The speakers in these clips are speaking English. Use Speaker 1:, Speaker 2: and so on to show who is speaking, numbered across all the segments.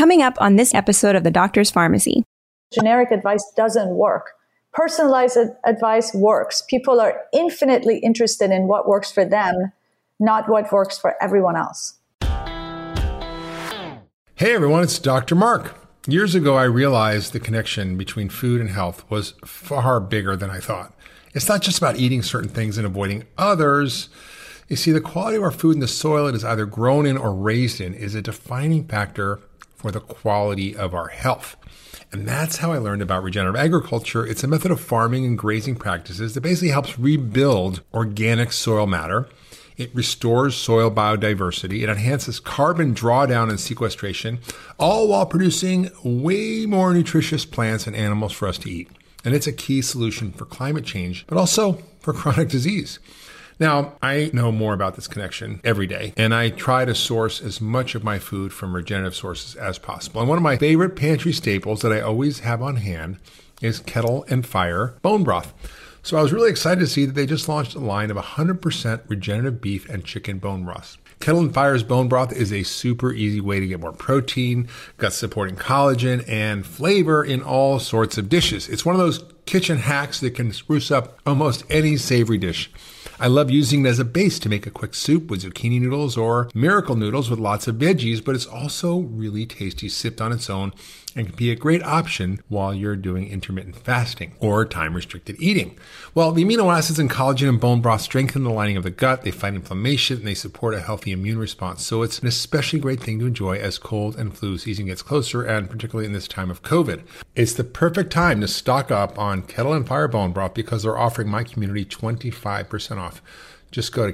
Speaker 1: coming up on this episode of The Doctor's Pharmacy.
Speaker 2: Generic advice doesn't work. Personalized advice works. People are infinitely interested in what works for them, not what works for everyone else.
Speaker 3: Hey everyone, it's Dr. Mark. Years ago, I realized the connection between food and health was far bigger than I thought. It's not just about eating certain things and avoiding others. You see, the quality of our food and the soil it is either grown in or raised in is a defining factor for the quality of our health. And that's how I learned about regenerative agriculture. It's a method of farming and grazing practices that basically helps rebuild organic soil matter. It restores soil biodiversity. It enhances carbon drawdown and sequestration, all while producing way more nutritious plants and animals for us to eat. And it's a key solution for climate change, but also for chronic disease. Now, I know more about this connection every day, and I try to source as much of my food from regenerative sources as possible. And one of my favorite pantry staples that I always have on hand is Kettle and Fire bone broth. So I was really excited to see that they just launched a line of 100% regenerative beef and chicken bone broths. Kettle and Fire's bone broth is a super easy way to get more protein, gut-supporting collagen, and flavor in all sorts of dishes. It's one of those kitchen hacks that can spruce up almost any savory dish. I love using it as a base to make a quick soup with zucchini noodles or miracle noodles with lots of veggies, but it's also really tasty sipped on its own and can be a great option while you're doing intermittent fasting or time-restricted eating. Well, the amino acids in collagen and bone broth strengthen the lining of the gut, they fight inflammation, and they support a healthy immune response. So it's an especially great thing to enjoy as cold and flu season gets closer, and particularly in this time of COVID. It's the perfect time to stock up on Kettle and Fire bone broth because they're offering my community 25% off. Just go to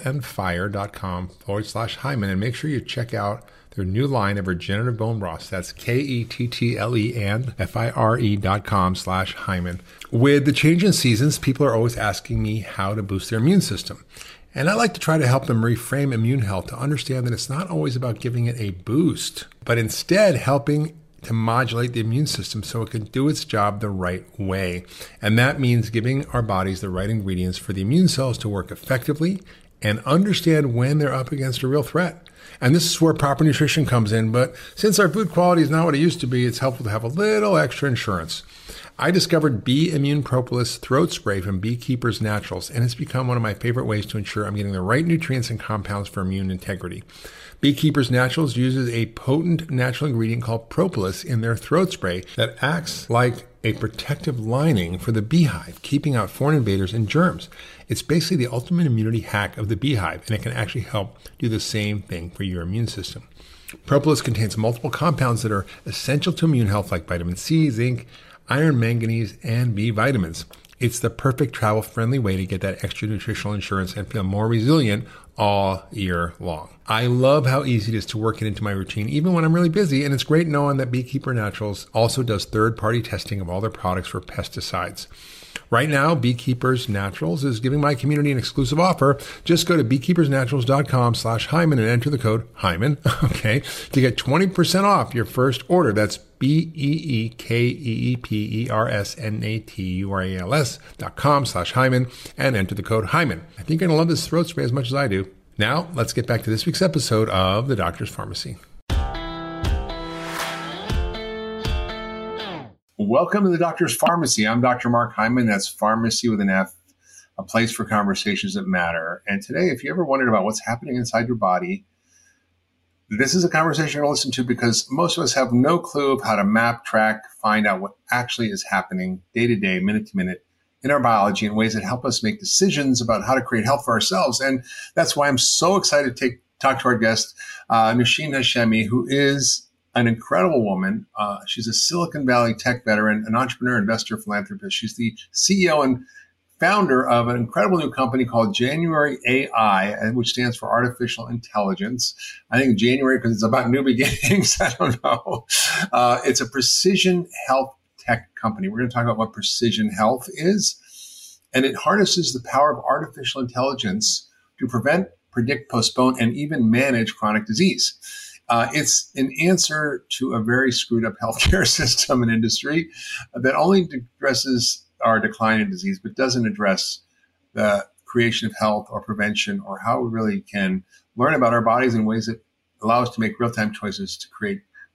Speaker 3: kettleandfire.com/Hyman and make sure you check out their new line of regenerative bone broths. That's KETTLE and FIRE.com/Hyman. With the change in seasons, people are always asking me how to boost their immune system. And I like to try to help them reframe immune health to understand that it's not always about giving it a boost, but instead helping to modulate the immune system so it can do its job the right way. And that means giving our bodies the right ingredients for the immune cells to work effectively and understand when they're up against a real threat. And this is where proper nutrition comes in. But since our food quality is not what it used to be, it's helpful to have a little extra insurance. I discovered Bee Immune Propolis throat spray from Beekeepers Naturals, and it's become one of my favorite ways to ensure I'm getting the right nutrients and compounds for immune integrity. Beekeepers Naturals uses a potent natural ingredient called propolis in their throat spray that acts like a protective lining for the beehive, keeping out foreign invaders and germs. It's basically the ultimate immunity hack of the beehive, and it can actually help do the same thing for your immune system. Propolis contains multiple compounds that are essential to immune health like vitamin C, zinc, iron, manganese, and B vitamins. It's the perfect travel-friendly way to get that extra nutritional insurance and feel more resilient all year long. I love how easy it is to work it into my routine, even when I'm really busy, and it's great knowing that Beekeeper Naturals also does third-party testing of all their products for pesticides. Right now, Beekeepers Naturals is giving my community an exclusive offer. Just go to beekeepersnaturals.com/Hyman and enter the code Hyman, okay, to get 20% off your first order. That's beekeepersnaturals.com/Hyman and enter the code Hyman. I think you're going to love this throat spray as much as I do. Now, let's get back to this week's episode of The Doctor's Pharmacy. Welcome to The Doctor's Pharmacy. I'm Dr. Mark Hyman. That's Pharmacy with an F, a place for conversations that matter. And today, if you ever wondered about what's happening inside your body, this is a conversation you're going to listen to because most of us have no clue of how to map, track, find out what actually is happening day to day, minute to minute in our biology in ways that help us make decisions about how to create health for ourselves. And that's why I'm so excited to talk to our guest, Nosheen Hashemi, who is an incredible woman. She's a Silicon Valley tech veteran, an entrepreneur, investor, philanthropist. She's the CEO and founder of an incredible new company called January AI, which stands for Artificial Intelligence. I think January because it's about new beginnings. I don't know. It's a precision health tech company. We're going to talk about what precision health is. And it harnesses the power of artificial intelligence to prevent, predict, postpone, and even manage chronic disease. It's an answer to a very screwed up healthcare system and industry that only addresses our decline in disease, but doesn't address the creation of health or prevention or how we really can learn about our bodies in ways that allow us to make real-time choices to create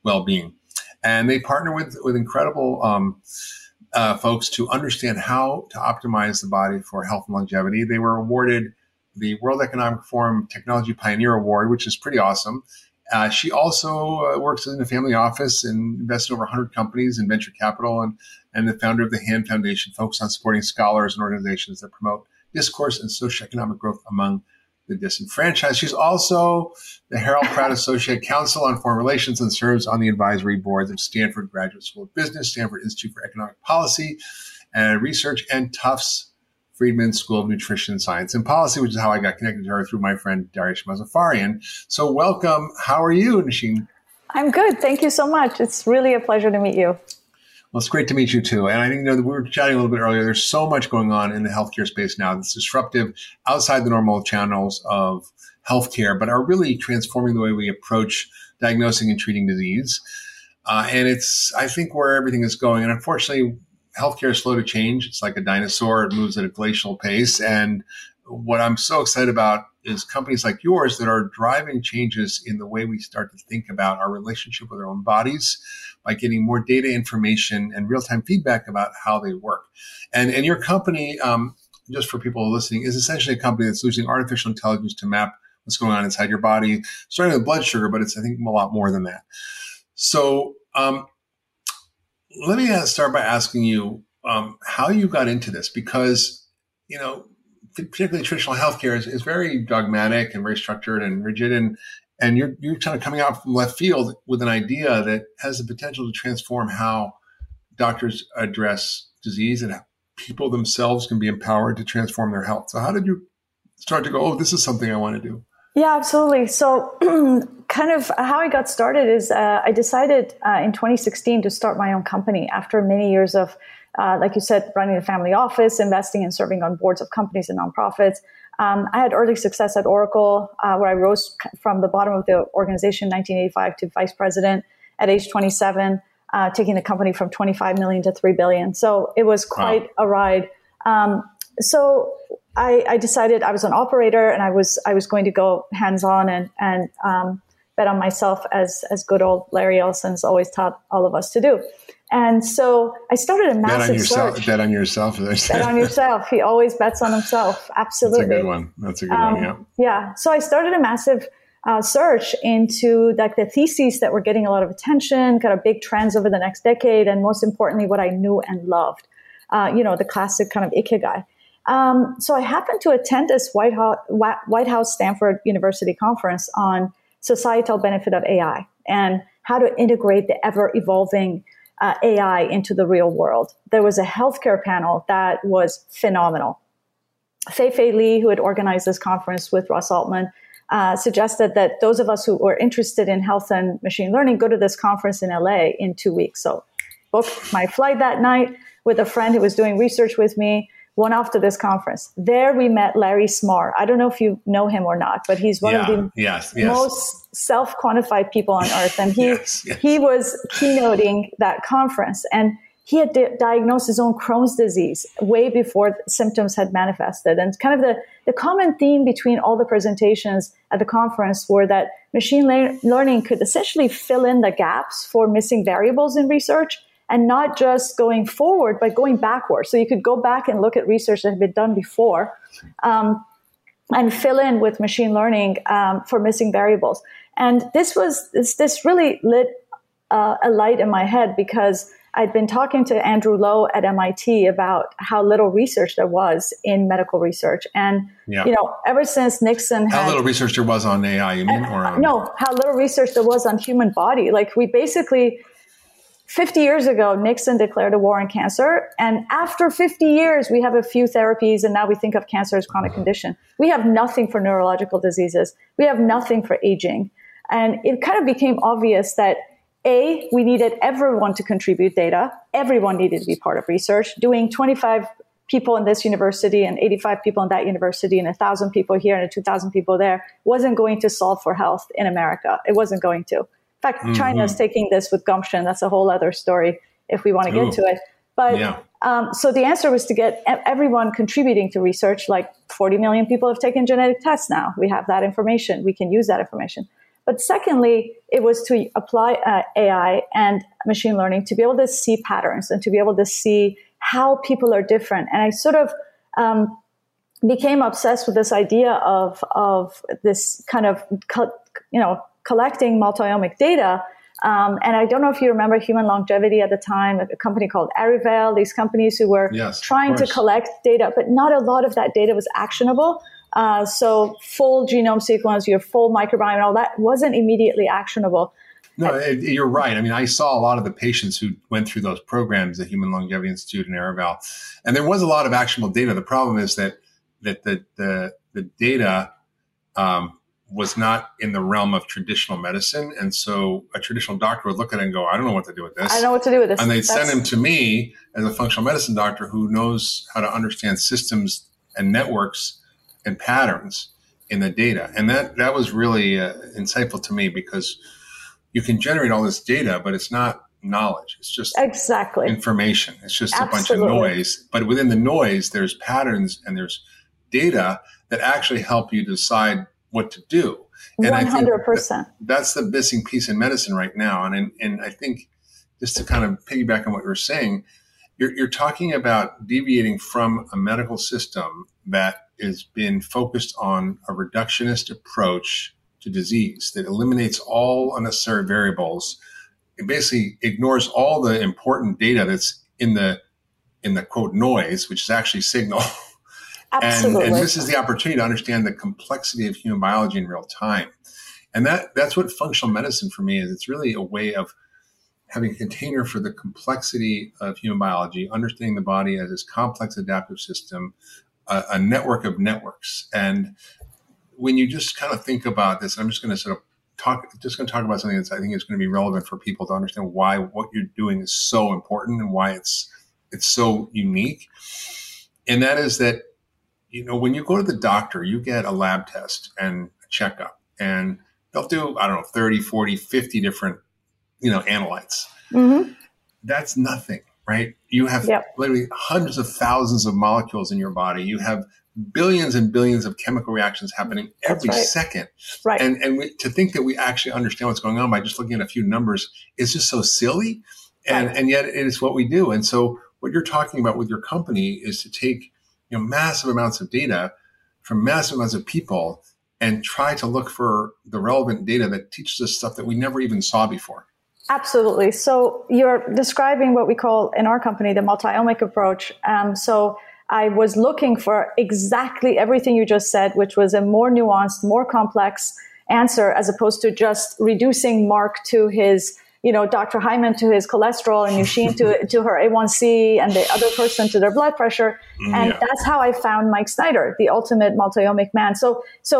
Speaker 3: well-being. And they partner with incredible folks to understand how to optimize the body for health and longevity. They were awarded the World Economic Forum Technology Pioneer Award, which is pretty awesome. She also works in a family office and invested in over 100 companies in venture capital, and the founder of the HAND Foundation, focused on supporting scholars and organizations that promote discourse and socioeconomic growth among the disenfranchised. She's also the Harold Pratt Associate Counsel on Foreign Relations and serves on the advisory boards of Stanford Graduate School of Business, Stanford Institute for Economic Policy and Research, and Tufts Friedman School of Nutrition Science and Policy, which is how I got connected to her through my friend Dariush Mazafarian. So welcome. How are you, Nosheen?
Speaker 2: I'm good. Thank you so much. It's really a pleasure to meet you.
Speaker 3: Well, it's great to meet you too. And I think, we were chatting a little bit earlier. There's so much going on in the healthcare space now that's disruptive outside the normal channels of healthcare, but are really transforming the way we approach diagnosing and treating disease. And it's, I think, where everything is going. And unfortunately, healthcare is slow to change. It's like a dinosaur. It moves at a glacial pace. And what I'm so excited about is companies like yours that are driving changes in the way we start to think about our relationship with our own bodies by getting more data information and real-time feedback about how they work. And your company, just for people listening, is essentially a company that's using artificial intelligence to map what's going on inside your body, starting with blood sugar, but it's, I think, a lot more than that. So let me start by asking you how you got into this, because, particularly traditional healthcare is very dogmatic and very structured and rigid, and you're kind of coming out from left field with an idea that has the potential to transform how doctors address disease and how people themselves can be empowered to transform their health. So how did you start to go, oh, this is something I want to do?
Speaker 2: Yeah, absolutely. So kind of how I got started is I decided in 2016 to start my own company after many years of, like you said, running a family office, investing and serving on boards of companies and nonprofits. I had early success at Oracle, where I rose from the bottom of the organization in 1985 to vice president at age 27, taking the company from 25 million to 3 billion. So it was quite a ride. So I decided I was an operator, and I was going to go hands-on and bet on myself, as good old Larry Ellison's always taught all of us to do. And so I started a massive search.
Speaker 3: Bet on yourself.
Speaker 2: Bet on yourself. He always bets on himself. Absolutely.
Speaker 3: That's a good one. Yeah.
Speaker 2: Yeah. So I started a massive search into the theses that were getting a lot of attention, kind of big trends over the next decade, and most importantly, what I knew and loved. The classic kind of ikigai. So I happened to attend this White House Stanford University conference on societal benefit of AI and how to integrate the ever-evolving AI into the real world. There was a healthcare panel that was phenomenal. Fei Li, who had organized this conference with Russ Altman, suggested that those of us who were interested in health and machine learning go to this conference in LA in 2 weeks. So booked my flight that night with a friend who was doing research with me, went off to this conference. There we met Larry Smarr. I don't know if you know him or not, but he's one of the most self-quantified people on earth. And he was keynoting that conference. And he had diagnosed his own Crohn's disease way before symptoms had manifested. And kind of the common theme between all the presentations at the conference were that machine learning could essentially fill in the gaps for missing variables in research, and not just going forward, but going backwards. So you could go back and look at research that had been done before and fill in with machine learning for missing variables. And this really lit a light in my head, because I'd been talking to Andrew Lo at MIT about how little research there was in medical research. And, ever since Nixon
Speaker 3: How little research there was on AI, you mean?
Speaker 2: No, how little research there was on human body. Like, we basically... 50 years ago, Nixon declared a war on cancer. And after 50 years, we have a few therapies, and now we think of cancer as chronic condition. We have nothing for neurological diseases. We have nothing for aging. And it kind of became obvious that, A, we needed everyone to contribute data. Everyone needed to be part of research. Doing 25 people in this university and 85 people in that university and 1,000 people here and 2,000 people there wasn't going to solve for health in America. It wasn't going to. In fact, China is taking this with gumption. That's a whole other story if we want to get to it. But so the answer was to get everyone contributing to research. Like 40 million people have taken genetic tests now. We have that information. We can use that information. But secondly, it was to apply AI and machine learning to be able to see patterns and to be able to see how people are different. And I sort of became obsessed with this idea of this kind of, collecting multi-omic data. And I don't know if you remember Human Longevity at the time, a company called Arivel, these companies who were trying to collect data, but not a lot of that data was actionable. So full genome sequence, your full microbiome and all that wasn't immediately actionable.
Speaker 3: No, you're right. I mean, I saw a lot of the patients who went through those programs, the Human Longevity Institute and Arivel, and there was a lot of actionable data. The problem is that the data was not in the realm of traditional medicine. And so a traditional doctor would look at it and go, I don't know what to do with this.
Speaker 2: I don't know what to do with this.
Speaker 3: And they'd send him to me as a functional medicine doctor who knows how to understand systems and networks and patterns in the data. And that was really insightful to me, because you can generate all this data, but it's not knowledge. It's just information. It's just a bunch of noise. But within the noise, there's patterns and there's data that actually help you decide what to do. And 100%. I think that's the missing piece in medicine right now. And I think, just to kind of piggyback on what you were saying, you're talking about deviating from a medical system that has been focused on a reductionist approach to disease that eliminates all unnecessary variables. It basically ignores all the important data that's in the quote noise, which is actually signal.
Speaker 2: Absolutely.
Speaker 3: And this is the opportunity to understand the complexity of human biology in real time. And that's what functional medicine for me is. It's really a way of having a container for the complexity of human biology, understanding the body as this complex adaptive system, a network of networks. And when you just kind of think about this, I'm just going to talk about something that I think is going to be relevant for people to understand why what you're doing is so important and why it's so unique. And that is that, when you go to the doctor, you get a lab test and a checkup, and they'll do, 30, 40, 50 different, analytes. Mm-hmm. That's nothing, right? You have literally hundreds of thousands of molecules in your body. You have billions and billions of chemical reactions happening every second. Right. And to think that we actually understand what's going on by just looking at a few numbers is just so silly. And yet it is what we do. And so what you're talking about with your company is to take massive amounts of data from massive amounts of people and try to look for the relevant data that teaches us stuff that we never even saw before.
Speaker 2: Absolutely. So you're describing what we call in our company the multi-omic approach. So I was looking for exactly everything you just said, which was a more nuanced, more complex answer, as opposed to just reducing Mark to his Dr. Hyman to his cholesterol and Yushin to her A1C and the other person to their blood pressure. And that's how I found Mike Snyder, the ultimate multi-omic man. So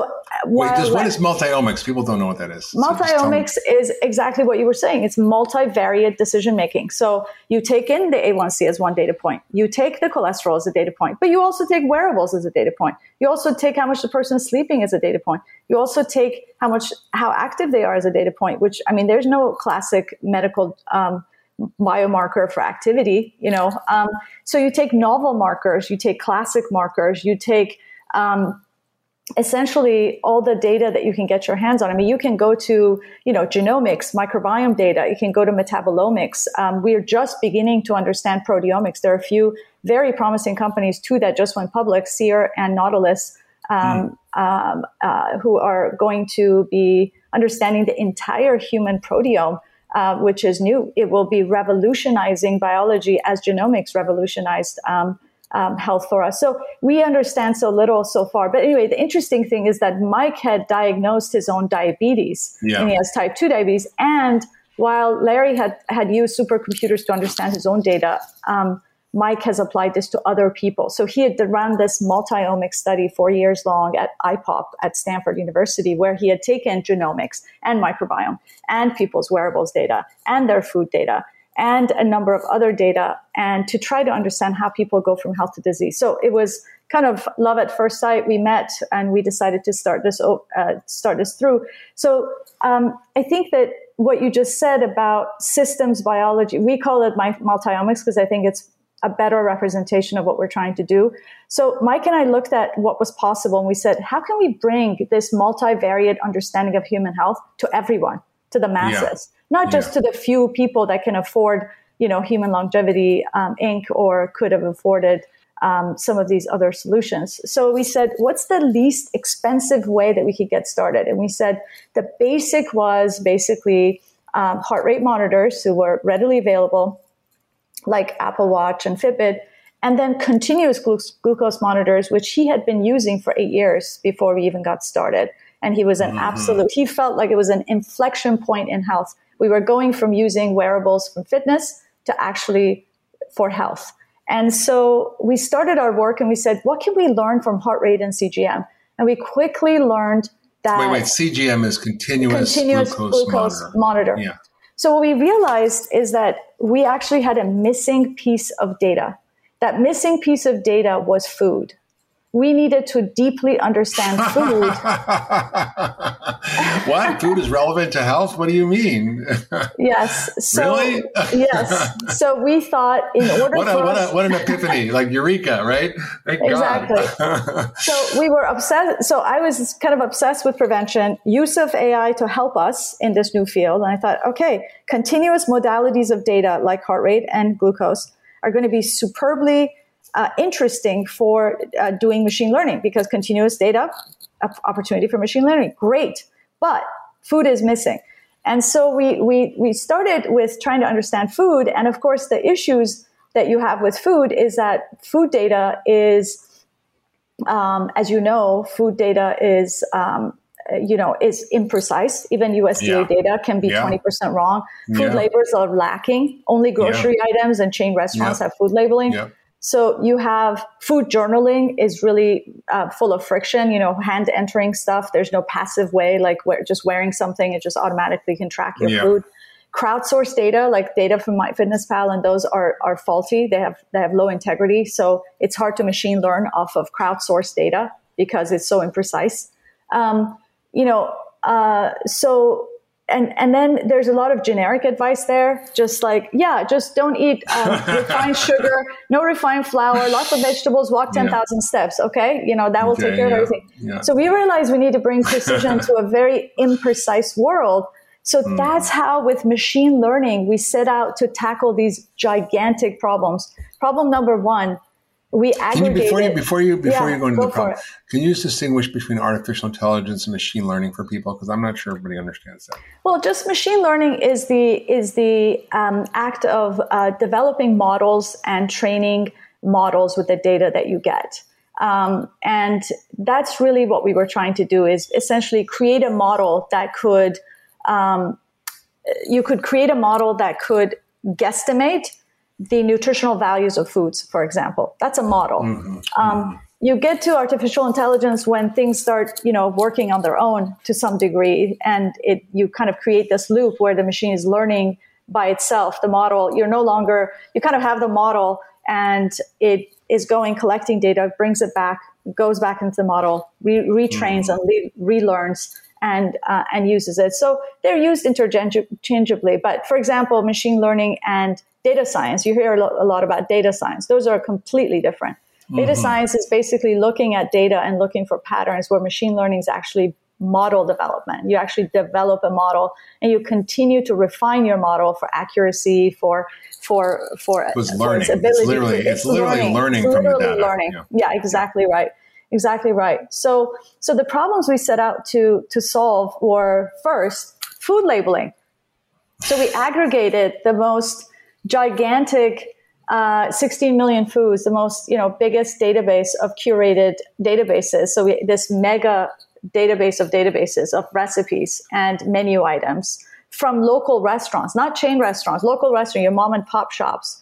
Speaker 3: what is multi-omics? People don't know what that is.
Speaker 2: Multi-omics is exactly what you were saying. It's multivariate decision-making. So you take in the A1C as one data point. You take the cholesterol as a data point, but you also take wearables as a data point. You also take how much the person is sleeping as a data point. You also take how active they are as a data point, which, there's no classic medical biomarker for activity, So you take novel markers, you take classic markers, you take essentially all the data that you can get your hands on. You can go to, genomics, microbiome data. You can go to metabolomics. We are just beginning to understand proteomics. There are a few very promising companies, too, that just went public, Seer and Nautilus, who are going to be understanding the entire human proteome, which is new. It will be revolutionizing biology as genomics revolutionized health for us. So we understand so little so far. But anyway, the interesting thing is that Mike had diagnosed his own diabetes, and he has type 2 diabetes. And while Larry had used supercomputers to understand his own data, Mike has applied this to other people. So he had run this multi-omic study 4 years long at IPOP at Stanford University, where he had taken genomics and microbiome and people's wearables data and their food data and a number of other data, and to try to understand how people go from health to disease. So it was kind of love at first sight. We met and we decided to start this through. So I think that what you just said about systems biology, we call it multi-omics because I think it's a better representation of what we're trying to do. So Mike and I looked at what was possible, and we said, how can we bring this multivariate understanding of human health to everyone, to the masses, not just to the few people that can afford, Human Longevity Inc. or could have afforded some of these other solutions. So we said, what's the least expensive way that we could get started? And we said the basic was basically heart rate monitors who were readily available, like Apple Watch and Fitbit, and then continuous glucose monitors, which he had been using for 8 years before we even got started. And he was he felt like it was an inflection point in health. We were going from using wearables from fitness to actually for health. And so we started our work and we said, what can we learn from heart rate and CGM? And we quickly learned that...
Speaker 3: Wait, CGM is continuous glucose
Speaker 2: monitor.
Speaker 3: Yeah.
Speaker 2: So what we realized is that we actually had a missing piece of data. That missing piece of data was food. We needed to deeply understand food.
Speaker 3: What? Food is relevant to health? What do you mean?
Speaker 2: Yes. So,
Speaker 3: really?
Speaker 2: Yes. So we thought in order
Speaker 3: what an epiphany, like Eureka, right? Thank
Speaker 2: exactly.
Speaker 3: God.
Speaker 2: So we were obsessed. So I was kind of obsessed with prevention, use of AI to help us in this new field. And I thought, okay, continuous modalities of data like heart rate and glucose are going to be superbly interesting for doing machine learning, because continuous data, opportunity for machine learning, great, but food is missing. And so we started with trying to understand food. And of course, the issues that you have with food is that food data is, as you know, food data is, is imprecise. Even USDA data can be 20% wrong. Food labels are lacking. Only grocery items and chain restaurants have food labeling. So you have food journaling is really full of friction, hand entering stuff. There's no passive way, like just wearing something, it just automatically can track your food. Crowdsourced data, like data from MyFitnessPal, and those are faulty. They have low integrity. So it's hard to machine learn off of crowdsourced data because it's so imprecise. And then there's a lot of generic advice there, just like, just don't eat refined sugar, no refined flour, lots of vegetables, walk 10,000 steps, okay? That will take care of everything. Yeah. So we realized we need to bring precision to a very imprecise world. So that's how, with machine learning, we set out to tackle these gigantic problems. Problem number one, we aggregated.
Speaker 3: Before you go into the problem, can you distinguish between artificial intelligence and machine learning for people? Because I'm not sure everybody understands that.
Speaker 2: Well, just machine learning is the act of developing models and training models with the data that you get. And that's really what we were trying to do, is essentially create a model that could, you could create a model that could guesstimate the nutritional values of foods, for example. That's a model. You get to artificial intelligence when things start, working on their own to some degree, and you kind of create this loop where the machine is learning by itself. The model, you kind of have the model, and it is collecting data, brings it back, goes back into the model, retrains and relearns, and uses it. So they're used interchangeably. But for example, machine learning and data science, you hear a lot about data science. Those are completely different. Data science is basically looking at data and looking for patterns, where machine learning is actually model development. You actually develop a model and you continue to refine your model for accuracy, for its ability.
Speaker 3: It's literally learning from the data.
Speaker 2: Learning. Yeah, exactly right. Exactly right. So the problems we set out to solve were, first, food labeling. So we aggregated the most gigantic 16 million foods, the most biggest database of curated databases. So this mega database of databases of recipes and menu items from local restaurants, not chain restaurants, local restaurants, your mom and pop shops.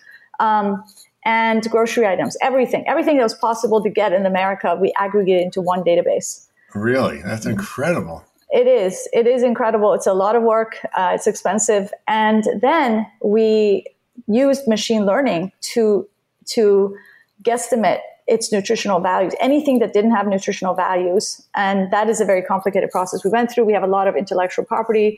Speaker 2: And grocery items, everything that was possible to get in America, we aggregated into one database.
Speaker 3: Really? That's incredible.
Speaker 2: It is. It is incredible. It's a lot of work. It's expensive. And then we used machine learning to guesstimate its nutritional values, anything that didn't have nutritional values. And that is a very complicated process we went through. We have a lot of intellectual property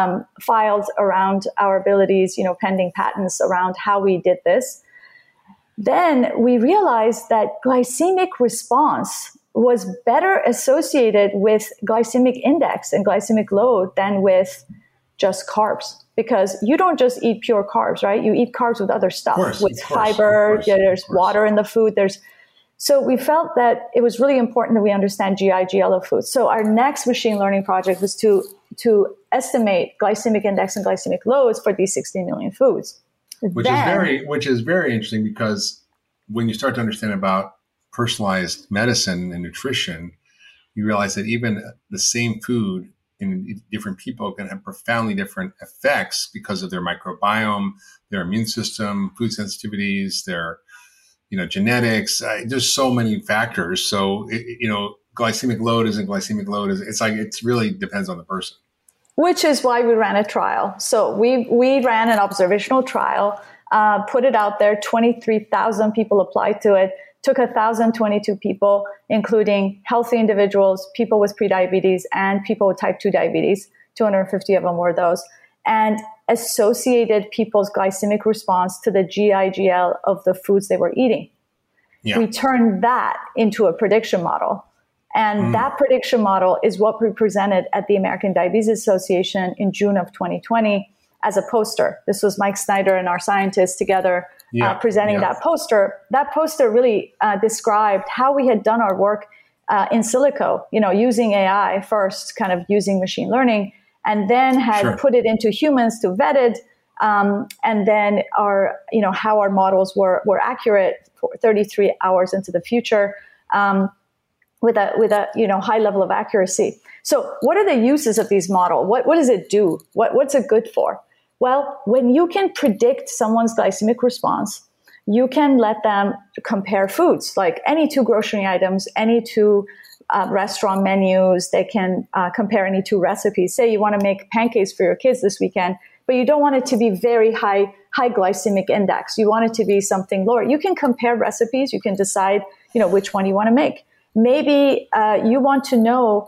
Speaker 2: filed around our abilities, pending patents around how we did this. then we realized that glycemic response was better associated with glycemic index and glycemic load than with just carbs. Because you don't just eat pure carbs, right? You eat carbs with other stuff, with fiber, there's water in the food. So we felt that it was really important that we understand GI/GL of food. So our next machine learning project was to estimate glycemic index and glycemic loads for these 16 million foods.
Speaker 3: Which is very interesting, because when you start to understand about personalized medicine and nutrition, you realize that even the same food in different people can have profoundly different effects because of their microbiome, their immune system, food sensitivities, their genetics. There's so many factors. So glycemic load isn't glycemic load. It really depends on the person.
Speaker 2: Which is why we ran a trial. So we ran an observational trial, put it out there. 23,000 people applied to it. Took 1,022 people, including healthy individuals, people with prediabetes, and people with type 2 diabetes. 250 of them were those. And associated people's glycemic response to the GI/GL of the foods they were eating. Yeah. We turned that into a prediction model. And that prediction model is what we presented at the American Diabetes Association in June of 2020 as a poster. This was Mike Snyder and our scientists together presenting that poster. That poster really described how we had done our work in silico, using AI first, kind of using machine learning, and then had put it into humans to vet it. And then how our models were accurate for 33 hours into the future, with a high level of accuracy. So what are the uses of these models? What does it do? What's it good for? Well, when you can predict someone's glycemic response, you can let them compare foods, like any two grocery items, any two restaurant menus. They can compare any two recipes. Say you want to make pancakes for your kids this weekend, but you don't want it to be very high glycemic index. You want it to be something lower. You can compare recipes. You can decide, which one you want to make. Maybe you want to know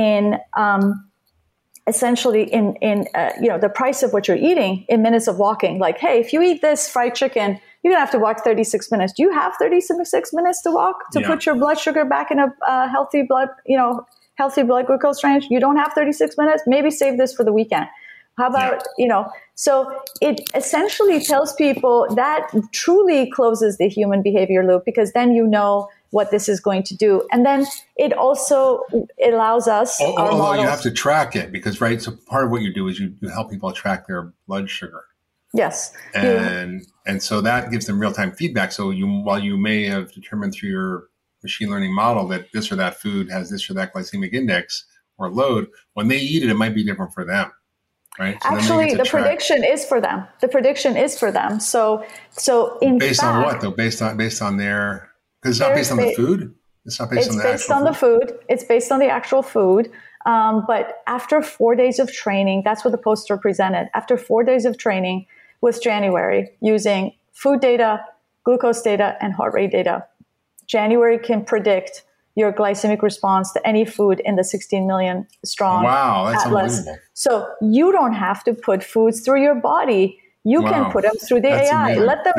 Speaker 2: essentially the price of what you're eating in minutes of walking. Like, hey, if you eat this fried chicken, you're gonna have to walk 36 minutes. Do you have 36 minutes to walk to put your blood sugar back in a healthy blood glucose range? You don't have 36 minutes. Maybe save this for the weekend. How about, so it essentially tells people that truly closes the human behavior loop, because then what this is going to do. And then it also allows us.
Speaker 3: Although you have to track it, because, right, so part of what you do is you help people track their blood sugar.
Speaker 2: Yes.
Speaker 3: And so that gives them real-time feedback. So while you may have determined through your machine learning model that this or that food has this or that glycemic index or load, when they eat it, it might be different for them. Right? So
Speaker 2: actually, the prediction is for them. The prediction is for them. So
Speaker 3: based on what though? Based on their. Because it's not based on the food? It's not based on the actual food? It's based on the actual food. But after 4 days of training, that's what the poster presented. After 4 days of training with January, using food data, glucose data, and heart rate data, January can predict your glycemic response to any food in the 16 million strong that's
Speaker 2: atlas.
Speaker 3: Unbelievable.
Speaker 2: So you don't have to put foods through your body. You can put them through the AI.
Speaker 3: Amazing.
Speaker 2: Let the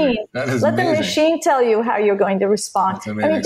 Speaker 2: machine tell you how you're going to respond.
Speaker 3: That's amazing.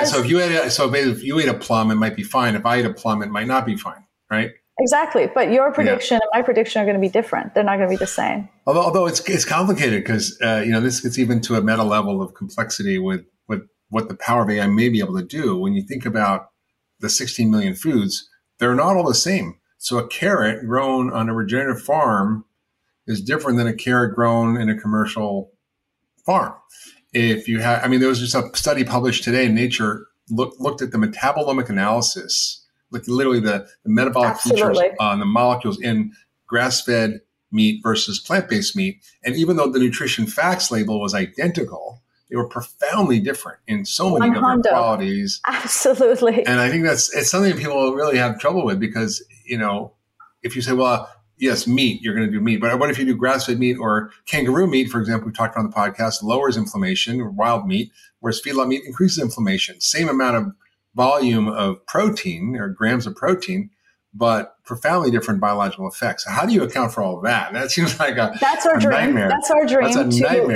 Speaker 3: If you ate a plum, it might be fine. If I ate a plum, it might not be fine, right?
Speaker 2: Exactly. But your prediction and my prediction are going to be different. They're not going to be the same.
Speaker 3: Although it's complicated, because this gets even to a meta level of complexity with what the power of AI may be able to do. When you think about the 16 million foods, they're not all the same. So a carrot grown on a regenerative farm is different than a carrot grown in a commercial farm. If you have, there was just a study published today in Nature, looked at the metabolomic analysis, like literally the metabolic features on the molecules in grass-fed meat versus plant-based meat. And even though the nutrition facts label was identical, they were profoundly different in so many different qualities.
Speaker 2: Absolutely.
Speaker 3: And I think it's something people really have trouble with, because, if you say, well, yes, meat, you're going to do meat. But what if you do grass-fed meat or kangaroo meat, for example, we talked on the podcast, lowers inflammation, or wild meat, whereas feedlot meat increases inflammation. Same amount of volume of protein or grams of protein, but profoundly different biological effects. So how do you account for all of that? That seems like
Speaker 2: That's our dream.
Speaker 3: nightmare.
Speaker 2: That's our dream.
Speaker 3: That's a nightmare.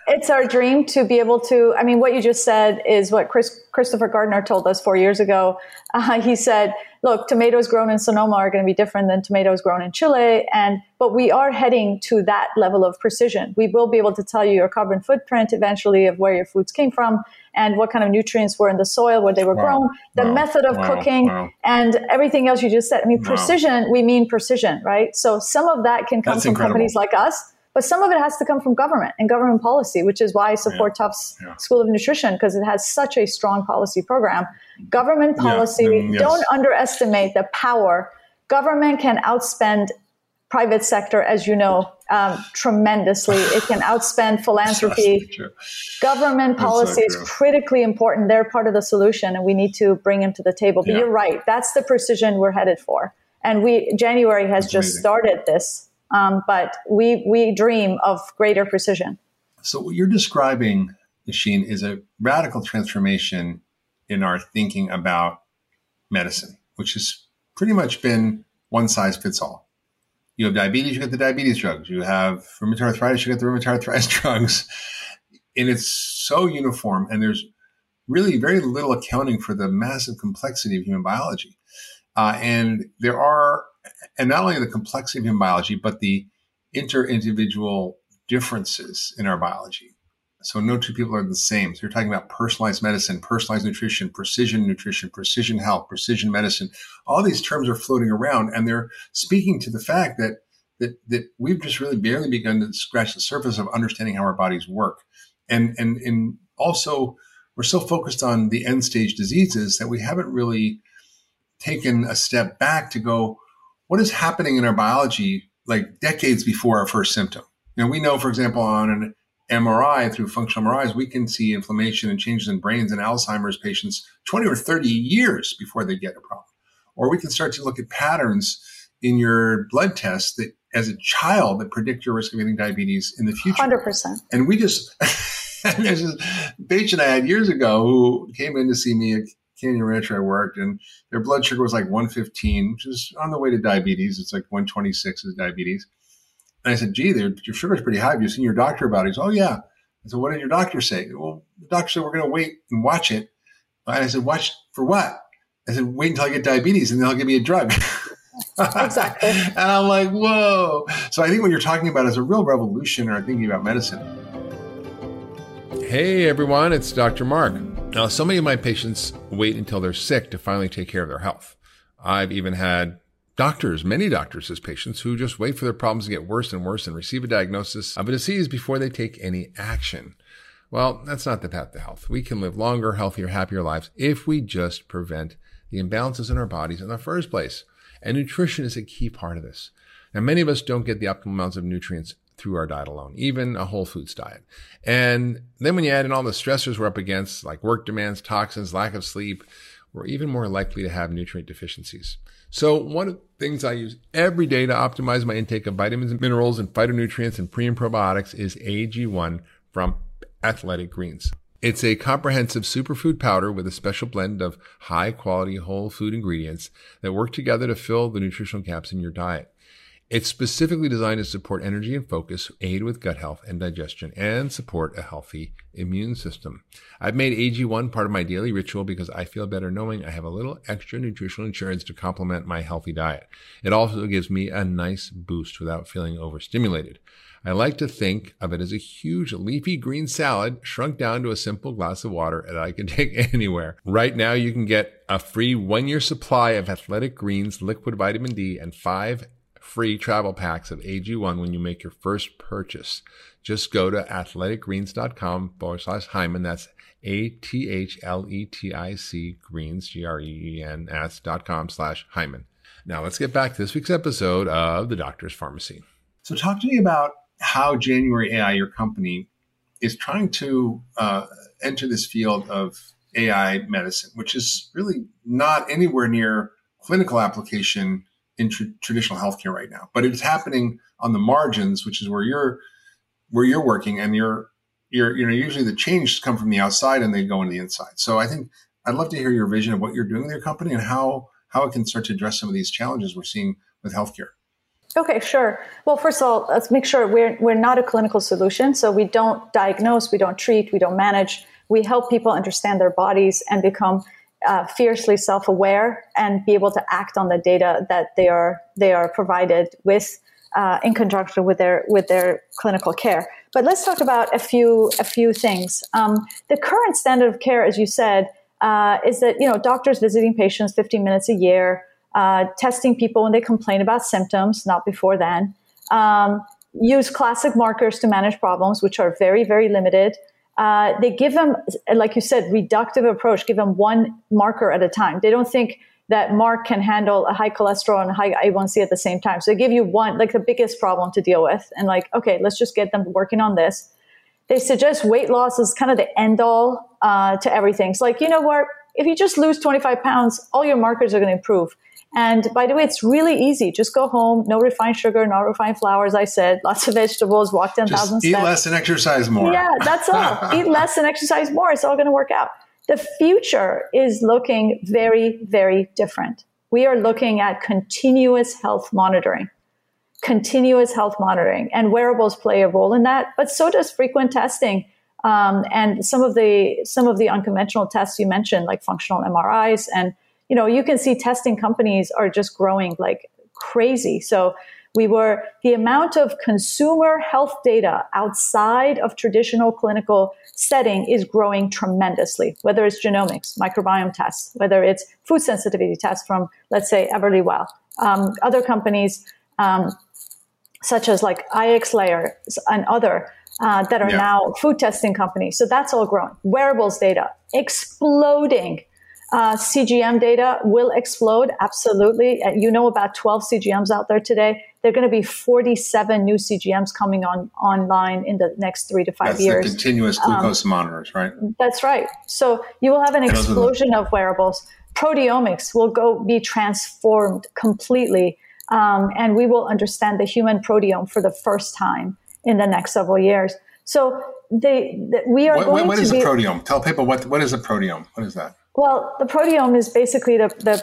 Speaker 2: It's our dream to be able to, I mean, what you just said is what Christopher Gardner told us 4 years ago. He said, look, tomatoes grown in Sonoma are going to be different than tomatoes grown in Chile. But we are heading to that level of precision. We will be able to tell you your carbon footprint eventually of where your foods came from and what kind of nutrients were in the soil, where they were grown, the method of cooking, and everything else you just said. I mean, precision, we mean precision, right? So some of that can come from companies like us. But some of it has to come from government and government policy, which is why I support Tufts School of Nutrition, because it has such a strong policy program. Government policy, don't underestimate the power. Government can outspend private sector, as you know, tremendously. It can outspend philanthropy. Government policy is critically important. They're part of the solution, and we need to bring them to the table. But you're right. That's the precision we're headed for. And January has just started this. But we dream of greater precision.
Speaker 4: So what you're describing, Nosheen, is a radical transformation in our thinking about medicine, which has pretty much been one size fits all. You have diabetes, you get the diabetes drugs. You have rheumatoid arthritis, you get the rheumatoid arthritis drugs. And it's so uniform, and there's really very little accounting for the massive complexity of human biology. And not only the complexity of human biology, but the inter-individual differences in our biology. So no two people are the same. So you're talking about personalized medicine, personalized nutrition, precision health, precision medicine. All these terms are floating around, and they're speaking to the fact that we've just really barely begun to scratch the surface of understanding how our bodies work. And also we're so focused on the end stage diseases that we haven't really taken a step back to go, what is happening in our biology like decades before our first symptom? We know, for example, on an MRI, through functional MRIs, we can see inflammation and changes in brains in Alzheimer's patients 20 or 30 years before they get a problem. Or we can start to look at patterns in your blood tests that as a child that predict your risk of getting diabetes in the future.
Speaker 2: 100%.
Speaker 4: And we just, there's this patient I had years ago who came in to see me at Canyon Ranch where I worked, and their blood sugar was like 115, which is on the way to diabetes. It's like 126 is diabetes. And I said, gee, your sugar's pretty high. Have you seen your doctor about it? He said, oh, yeah. I said, what did your doctor say? Well, the doctor said, we're going to wait and watch it. And I said, watch for what? I said, wait until I get diabetes, and then I'll give me a drug.
Speaker 2: Exactly.
Speaker 4: And I'm like, whoa. So I think what you're talking about is a real revolution in our thinking about medicine.
Speaker 3: Hey, everyone, it's Dr. Mark. Now, so many of my patients wait until they're sick to finally take care of their health. I've even had many doctors as patients who just wait for their problems to get worse and worse and receive a diagnosis of a disease before they take any action. Well, that's not the path to health. We can live longer, healthier, happier lives if we just prevent the imbalances in our bodies in the first place. And nutrition is a key part of this. Now, many of us don't get the optimal amounts of nutrients through our diet alone, even a whole foods diet. And then when you add in all the stressors we're up against, like work demands, toxins, lack of sleep, we're even more likely to have nutrient deficiencies. So one of the things I use every day to optimize my intake of vitamins and minerals and phytonutrients and pre and probiotics is AG1 from Athletic Greens. It's a comprehensive superfood powder with a special blend of high quality whole food ingredients that work together to fill the nutritional gaps in your diet. It's specifically designed to support energy and focus, aid with gut health and digestion, and support a healthy immune system. I've made AG1 part of my daily ritual because I feel better knowing I have a little extra nutritional insurance to complement my healthy diet. It also gives me a nice boost without feeling overstimulated. I like to think of it as a huge leafy green salad shrunk down to a simple glass of water that I can take anywhere. Right now, you can get a free 1-year supply of Athletic Greens liquid vitamin D and 5 free travel packs of AG1 when you make your first purchase. Just go to athleticgreens.com/Hyman. That's ATHLETIC Greens, GREENS.com/Hyman. Now let's get back to this week's episode of The Doctor's Pharmacy.
Speaker 4: So talk to me about how January AI, your company, is trying to enter this field of AI medicine, which is really not anywhere near clinical application in traditional healthcare right now, but it's happening on the margins, which is where you're working, and you're usually the changes come from the outside and they go into the inside. So I think I'd love to hear your vision of what you're doing with your company and how it can start to address some of these challenges we're seeing with healthcare.
Speaker 2: Okay, sure. Well, first of all, let's make sure we're not a clinical solution. So we don't diagnose, we don't treat, we don't manage. We help people understand their bodies and become fiercely self-aware and be able to act on the data that they are provided with in conjunction with their clinical care. But let's talk about a few things. The current standard of care, as you said, is that doctors visiting patients 15 minutes a year. Testing people when they complain about symptoms, not before then. Use classic markers to manage problems, which are very, very limited. They give them, like you said, reductive approach, give them one marker at a time. They don't think that Mark can handle a high cholesterol and a high A1C at the same time. So they give you one, like the biggest problem to deal with. And like, okay, let's just get them working on this. They suggest weight loss is kind of the end all to everything. It's like, you know what? If you just lose 25 pounds, all your markers are going to improve. And by the way, it's really easy. Just go home, no refined sugar, no refined flour, as I said, lots of vegetables, walk 10,000 steps.
Speaker 4: Eat less and exercise more.
Speaker 2: Yeah, that's all. Eat less and exercise more. It's all going to work out. The future is looking very, very different. We are looking at continuous health monitoring. And wearables play a role in that, but so does frequent testing. And some of the unconventional tests you mentioned, like functional MRIs, and you can see testing companies are just growing like crazy. So the amount of consumer health data outside of traditional clinical setting is growing tremendously, whether it's genomics, microbiome tests, whether it's food sensitivity tests from, let's say, Everlywell. Other companies, such as like IXLayer and other that are now food testing companies. So that's all growing. Wearables data, exploding. CGM data will explode. Absolutely. About 12 CGMs out there today. There are going to be 47 new CGMs coming online in the next 3 to 5 years.
Speaker 4: That's the continuous glucose monitors, right?
Speaker 2: That's right. So you will have an explosion of wearables. Proteomics will be transformed completely. And we will understand the human proteome for the first time in the next several years. So we are going to
Speaker 4: What is a proteome? Tell people what is a proteome? What is that?
Speaker 2: Well, the proteome is basically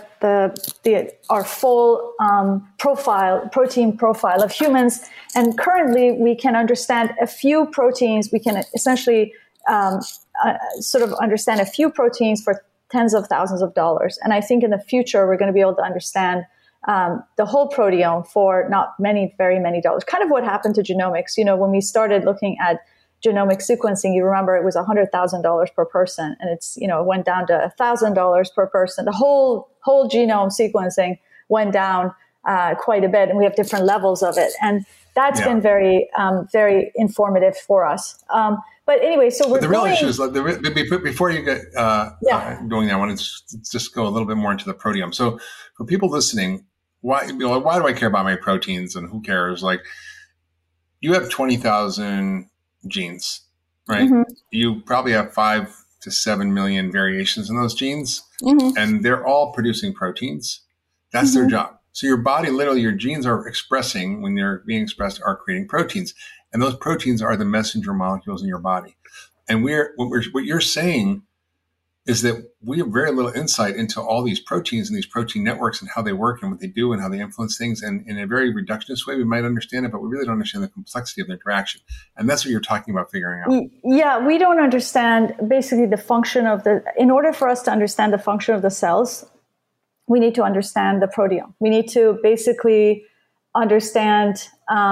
Speaker 2: our full protein profile of humans. And currently, we can understand a few proteins. We can essentially sort of understand a few proteins for tens of thousands of dollars. And I think in the future, we're going to be able to understand the whole proteome for not very many dollars. Kind of what happened to genomics. When we started looking at genomic sequencing, you remember it was $100,000 per person, and it went down to $1,000 per person. The whole genome sequencing went down quite a bit, and we have different levels of it, and that's been very, very informative for us. But anyway, so we're
Speaker 4: the real issue is before you get going there, I want to just go a little bit more into the proteome. So for people listening, why do I care about my proteins, and who cares? Like, you have 20,000 genes, right? Mm-hmm. You probably have 5 to 7 million variations in those genes, and they're all producing proteins. That's their job. So your body, literally, your genes are expressing, when they're being expressed, are creating proteins, and those proteins are the messenger molecules in your body. And what you're saying is that we have very little insight into all these proteins and these protein networks and how they work and what they do and how they influence things. And in a very reductionist way, we might understand it, but we really don't understand the complexity of the interaction. And that's what you're talking about figuring out.
Speaker 2: Yeah, we don't understand basically the function of in order for us to understand the function of the cells, we need to understand the proteome. We need to basically understand,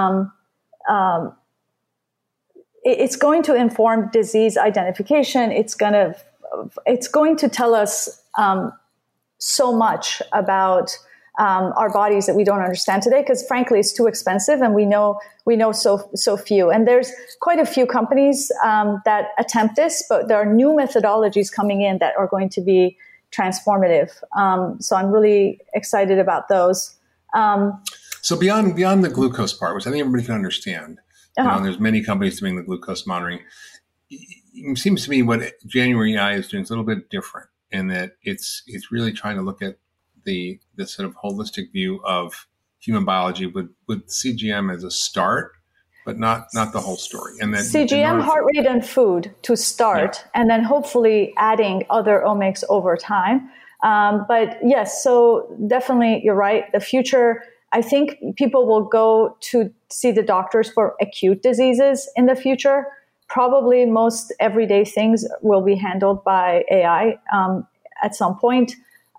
Speaker 2: it's going to inform disease identification. It's going to tell us so much about our bodies that we don't understand today, because frankly, it's too expensive, and we know so few. And there's quite a few companies that attempt this, but there are new methodologies coming in that are going to be transformative. So I'm really excited about those.
Speaker 4: So beyond the glucose part, which I think everybody can understand, there's many companies doing the glucose monitoring. It seems to me what January AI is doing is a little bit different, in that it's really trying to look at the sort of holistic view of human biology with CGM as a start, but not the whole story. And then
Speaker 2: CGM, heart rate, and food to start, and then hopefully adding other omics over time. But yes, so definitely you're right. The future I think people will go to see the doctors for acute diseases in the future. Probably most everyday things will be handled by AI at some point.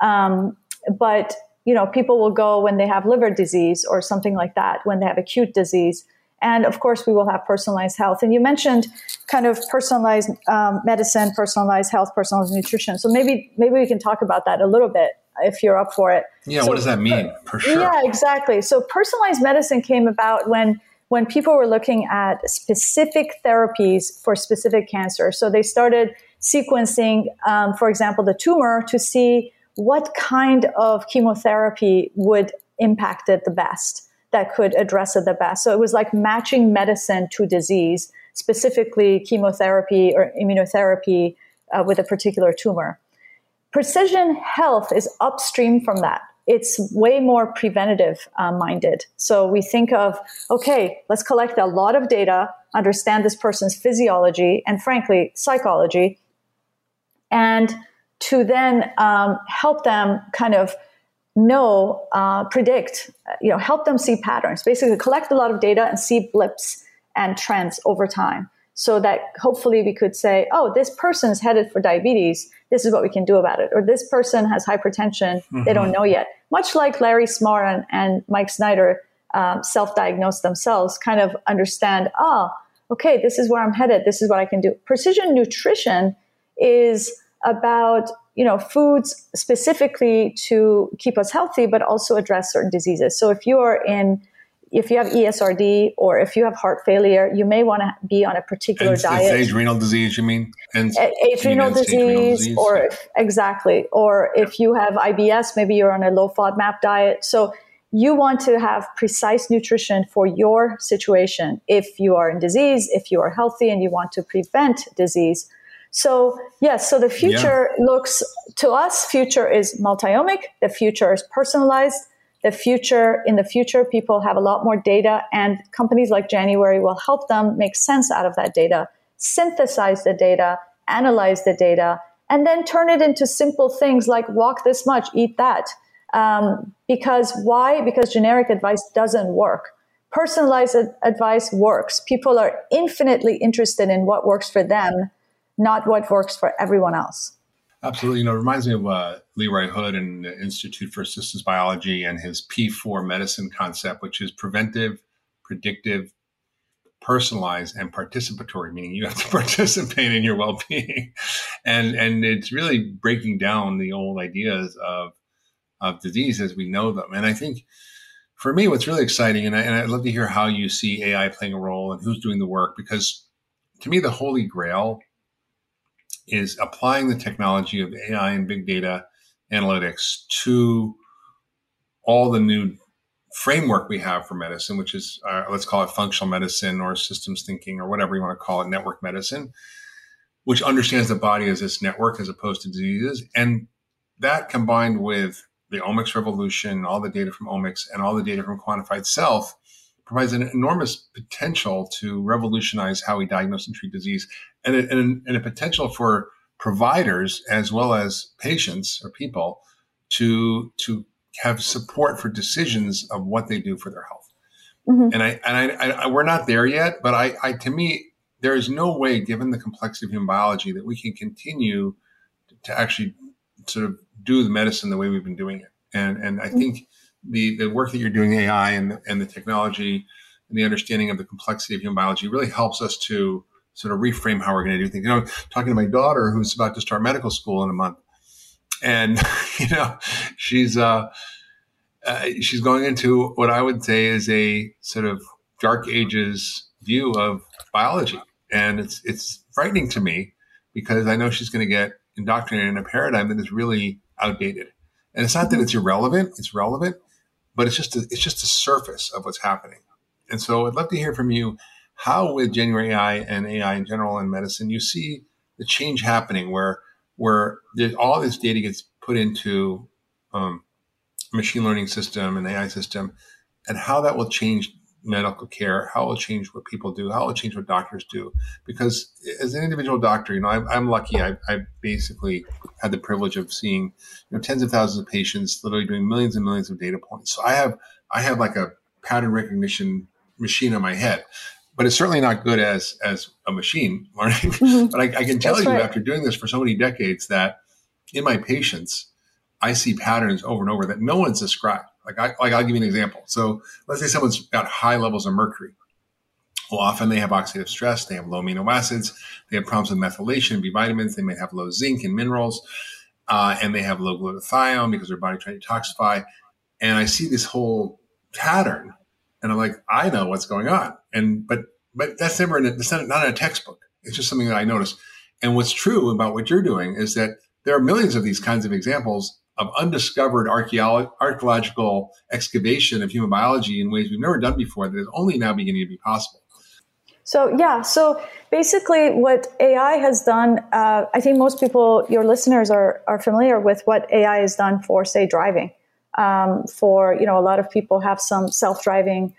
Speaker 2: But people will go when they have liver disease or something like that, when they have acute disease. And of course, we will have personalized health. And you mentioned kind of personalized medicine, personalized health, personalized nutrition. So maybe we can talk about that a little bit if you're up for it.
Speaker 4: Yeah, what does that mean? For sure.
Speaker 2: Yeah, exactly. So personalized medicine came about when people were looking at specific therapies for specific cancer. So they started sequencing, for example, the tumor to see what kind of chemotherapy would impact it the best, that could address it the best. So it was like matching medicine to disease, specifically chemotherapy or immunotherapy with a particular tumor. Precision health is upstream from that. It's way more preventative minded. So we think of, okay, let's collect a lot of data, understand this person's physiology and frankly, psychology, and to then help them kind of know, predict, help them see patterns, basically collect a lot of data and see blips and trends over time. So that hopefully we could say, oh, this person's headed for diabetes. This is what we can do about it. Or this person has hypertension. Mm-hmm. They don't know yet. Much like Larry Smarr and Mike Snyder self-diagnosed themselves, kind of understand, okay, this is where I'm headed. This is what I can do. Precision nutrition is about, foods specifically to keep us healthy, but also address certain diseases. So if you have ESRD or if you have heart failure, you may want to be on a particular diet.
Speaker 4: Age renal disease, you mean?
Speaker 2: Age renal disease, or exactly. Or if you have IBS, maybe you're on a low FODMAP diet. So you want to have precise nutrition for your situation. If you are in disease, if you are healthy and you want to prevent disease. So yes, so the future looks to us, future is multi-omic. The future is personalized. In the future, people have a lot more data, and companies like January will help them make sense out of that data, synthesize the data, analyze the data, and then turn it into simple things like walk this much, eat that. Because why? Because generic advice doesn't work. Personalized advice works. People are infinitely interested in what works for them, not what works for everyone else.
Speaker 4: Absolutely. It reminds me of Leroy Hood and the Institute for Systems Biology and his P4 medicine concept, which is preventive, predictive, personalized, and participatory, meaning you have to participate in your well-being. And it's really breaking down the old ideas of disease as we know them. And I think for me, what's really exciting, and I'd love to hear how you see AI playing a role and who's doing the work, because to me, the holy grail is applying the technology of AI and big data analytics to all the new framework we have for medicine, which is, let's call it functional medicine or systems thinking or whatever you want to call it, network medicine, which understands the body as this network as opposed to diseases. And that combined with the omics revolution, all the data from omics and all the data from quantified self provides an enormous potential to revolutionize how we diagnose and treat disease, and a potential for providers as well as patients or people to have support for decisions of what they do for their health. Mm-hmm. And I we're not there yet, but I to me, there is no way, given the complexity of human biology, that we can continue to actually sort of do the medicine the way we've been doing it. And I think the work that you're doing, AI and the technology and the understanding of the complexity of human biology really helps us to sort of reframe how we're going to do things. Talking to my daughter who's about to start medical school in a month, and she's going into what I would say is a sort of dark ages view of biology, and it's frightening to me because I know she's going to get indoctrinated in a paradigm that is really outdated. And it's not that it's irrelevant; it's relevant, but it's just the surface of what's happening. And so I'd love to hear from you how, with January AI and AI in general in medicine, you see the change happening where all this data gets put into a machine learning system and AI system, and how that will change medical care, how it will change what people do, how it will change what doctors do. Because as an individual doctor, I'm lucky. I basically had the privilege of seeing tens of thousands of patients, literally doing millions and millions of data points. So I I have like a pattern recognition machine on my head, but it's certainly not good as a machine learning. Mm-hmm. But I can tell after doing this for so many decades that in my patients, I see patterns over and over that no one's described. I'll give you an example. So let's say someone's got high levels of mercury. Well, often they have oxidative stress. They have low amino acids. They have problems with methylation, B vitamins. They may have low zinc and minerals. And they have low glutathione because their body trying to detoxify. And I see this whole pattern and I'm like, I know what's going on. But that's not in a textbook. It's just something that I notice. And what's true about what you're doing is that there are millions of these kinds of examples of undiscovered archaeological excavation of human biology in ways we've never done before that is only now beginning to be possible.
Speaker 2: So basically what AI has done, I think most people, your listeners are familiar with what AI has done for, say, driving. A lot of people have some self-driving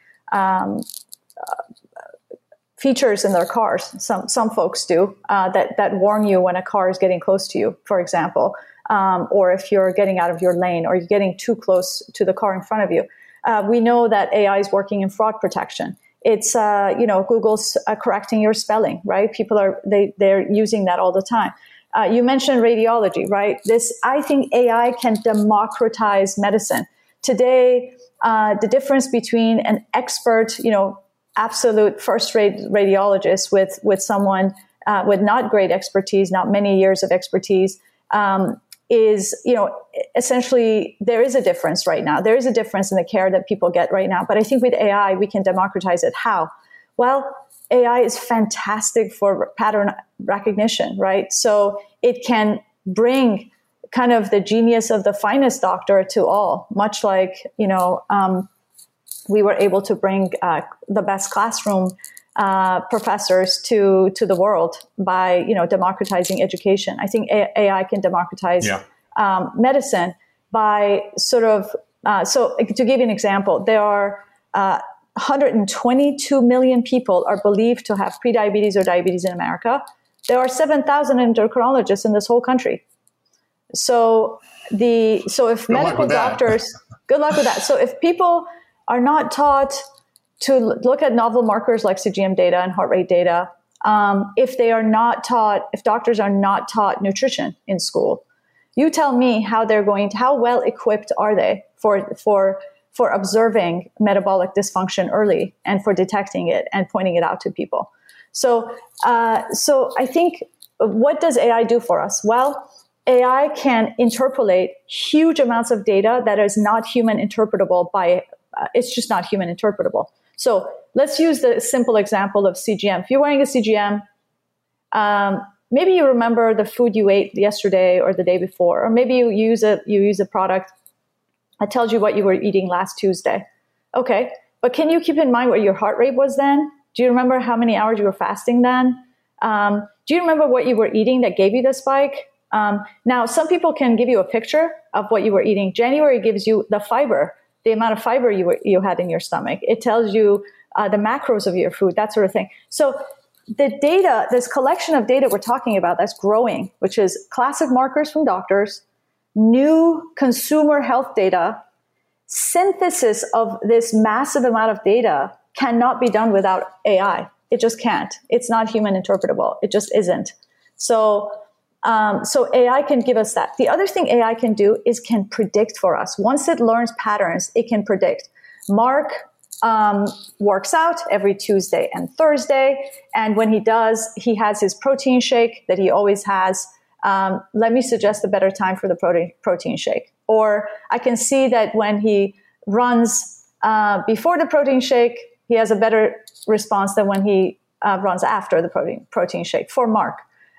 Speaker 2: features in their cars. Some folks do that warn you when a car is getting close to you, for example, or if you're getting out of your lane or you're getting too close to the car in front of you. We know that AI is working in fraud protection. It's Google's correcting your spelling, right? People they're using that all the time. You mentioned radiology, right? I think AI can democratize medicine. Today, the difference between an expert, absolute first-rate radiologist with someone with not great expertise, not many years of expertise, is, essentially there is a difference right now. There is a difference in the care that people get right now. But I think with AI, we can democratize it. How? Well, AI is fantastic for pattern recognition, right? So it can bring kind of the genius of the finest doctor to all, much like, we were able to bring the best classroom professors to the world by, democratizing education. I think AI can democratize medicine by sort of, so to give you an example, there are 122 million people are believed to have prediabetes or diabetes in America. There are 7,000 endocrinologists in this whole country. So if medical doctors, good luck with that. So if people are not taught to look at novel markers like CGM data and heart rate data, if doctors are not taught nutrition in school, you tell me how well equipped are they for observing metabolic dysfunction early and for detecting it and pointing it out to people. So I think, what does AI do for us? Well, AI can interpolate huge amounts of data that is not human interpretable it's just not human interpretable. So let's use the simple example of CGM. If you're wearing a CGM, maybe you remember the food you ate yesterday or the day before, or maybe you use a product that tells you what you were eating last Tuesday. Okay, but can you keep in mind what your heart rate was then? Do you remember how many hours you were fasting then? Do you remember what you were eating that gave you the spike? Now, some people can give you a picture of what you were eating. January gives you the fiber, the amount of fiber you had in your stomach. It tells you the macros of your food, that sort of thing. So the data, this collection of data we're talking about that's growing, which is classic markers from doctors, new consumer health data, synthesis of this massive amount of data cannot be done without AI. It just can't. It's not human interpretable. It just isn't. So AI can give us that. The other thing AI can do is can predict for us. Once it learns patterns, it can predict. Mark works out every Tuesday and Thursday. And when he does, he has his protein shake that he always has. Let me suggest a better time for the protein shake. Or I can see that when he runs before the protein shake, he has a better response than when he runs after the protein shake for Mark.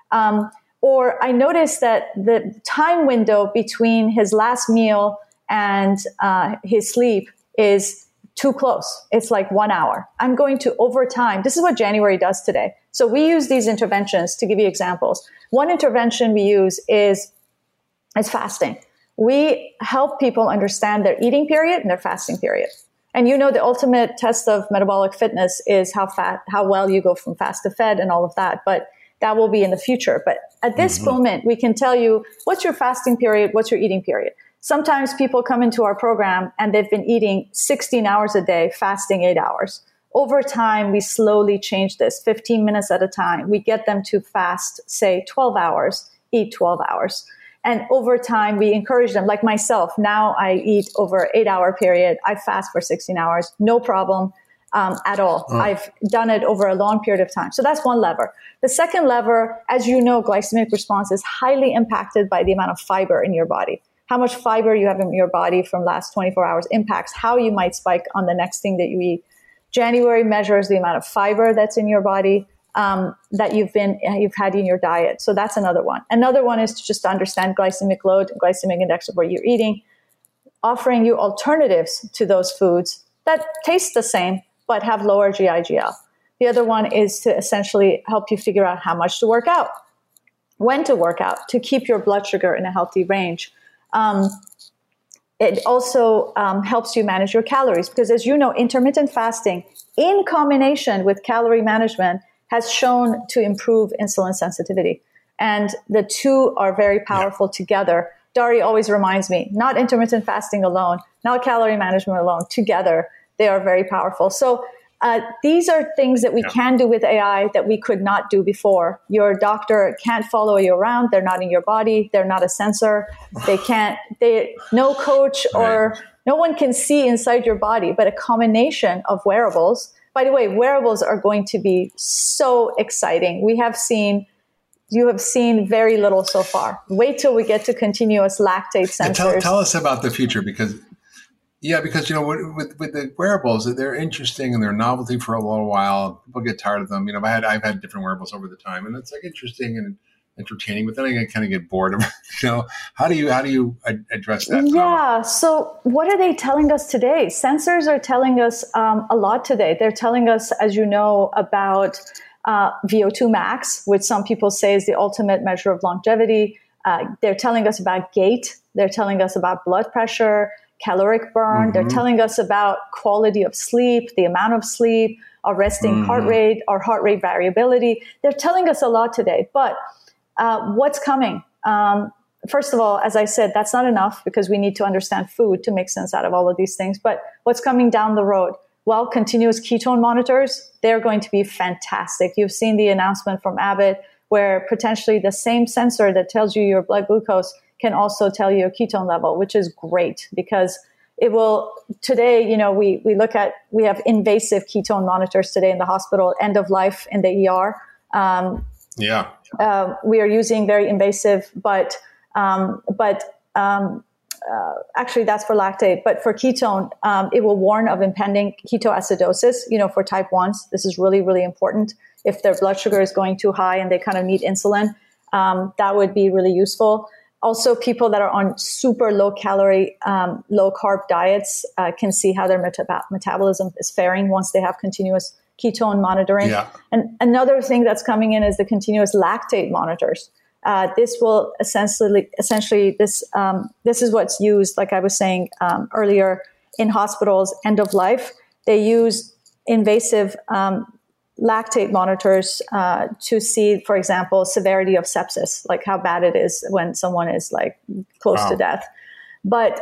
Speaker 2: Or I noticed that the time window between his last meal and his sleep is too close. It's like 1 hour. I'm going to, over time, this is what January does today. So we use these interventions to give you examples. One intervention we use is fasting. We help people understand their eating period and their fasting period. And the ultimate test of metabolic fitness is how well you go from fast to fed and all of that. But that will be in the future. But at this moment, we can tell you what's your fasting period, what's your eating period. Sometimes people come into our program and they've been eating 16 hours a day, fasting 8 hours. Over time, we slowly change this 15 minutes at a time. We get them to fast, say 12 hours, eat 12 hours. And over time, we encourage them, like myself. Now I eat over an 8-hour period. I fast for 16 hours, no problem at all. I've done it over a long period of time. So that's one lever. The second lever, as you know, glycemic response is highly impacted by the amount of fiber in your body. How much fiber you have in your body from last 24 hours impacts how you might spike on the next thing that you eat. January measures the amount of fiber that's in your body that you've had in your diet. So that's another one. Another one is to just understand glycemic load, glycemic index of what you're eating, offering you alternatives to those foods that taste the same but have lower GI/GL. The other one is to essentially help you figure out how much to work out, when to work out, to keep your blood sugar in a healthy range. It also helps you manage your calories because, as you know, intermittent fasting in combination with calorie management has shown to improve insulin sensitivity. And the two are very powerful together. Dari always reminds me, not intermittent fasting alone, not calorie management alone, together, they are very powerful. So these are things that we can do with AI that we could not do before. Your doctor can't follow you around. They're not in your body. They're not a sensor. No coach or no one can see inside your body, but a combination of wearables. By the way, wearables are going to be so exciting. You have seen very little so far. Wait till we get to continuous lactate sensors.
Speaker 4: Tell us about the future because you know, with the wearables, they're interesting and they're novelty for a little while. People get tired of them. You know, I've had different wearables over the time, and it's like interesting and entertaining. But then I kind of get bored of it. You know, how do you address that?
Speaker 2: Yeah. So what are they telling us today? Sensors are telling us a lot today. They're telling us, as you know, about VO2 max, which some people say is the ultimate measure of longevity. They're telling us about gait. They're telling us about blood pressure, caloric burn. They're telling us about quality of sleep, the amount of sleep, our resting heart rate, our heart rate variability. They're telling us a lot today. But what's coming? First of all, as I said, that's not enough because we need to understand food to make sense out of all of these things. But what's coming down the road? Well, continuous ketone monitors, they're going to be fantastic. You've seen the announcement from Abbott where potentially the same sensor that tells you your blood glucose can also tell you your ketone level, which is great because it will today, you know, we have invasive ketone monitors today in the hospital, end of life in the ER. We are using very invasive, but actually that's for lactate, but for ketone, it will warn of impending ketoacidosis, you know, for type 1s. This is really, really important. If their blood sugar is going too high and they kind of need insulin, that would be really useful. Also, people that are on super low calorie, low carb diets can see how their metabolism is faring once they have continuous ketone monitoring. Yeah. And another thing that's coming in is the continuous lactate monitors. This will essentially this is what's used, like I was saying earlier, in hospitals, end of life. They use invasive lactate monitors to see, for example, severity of sepsis, like how bad it is when someone is like close to death. But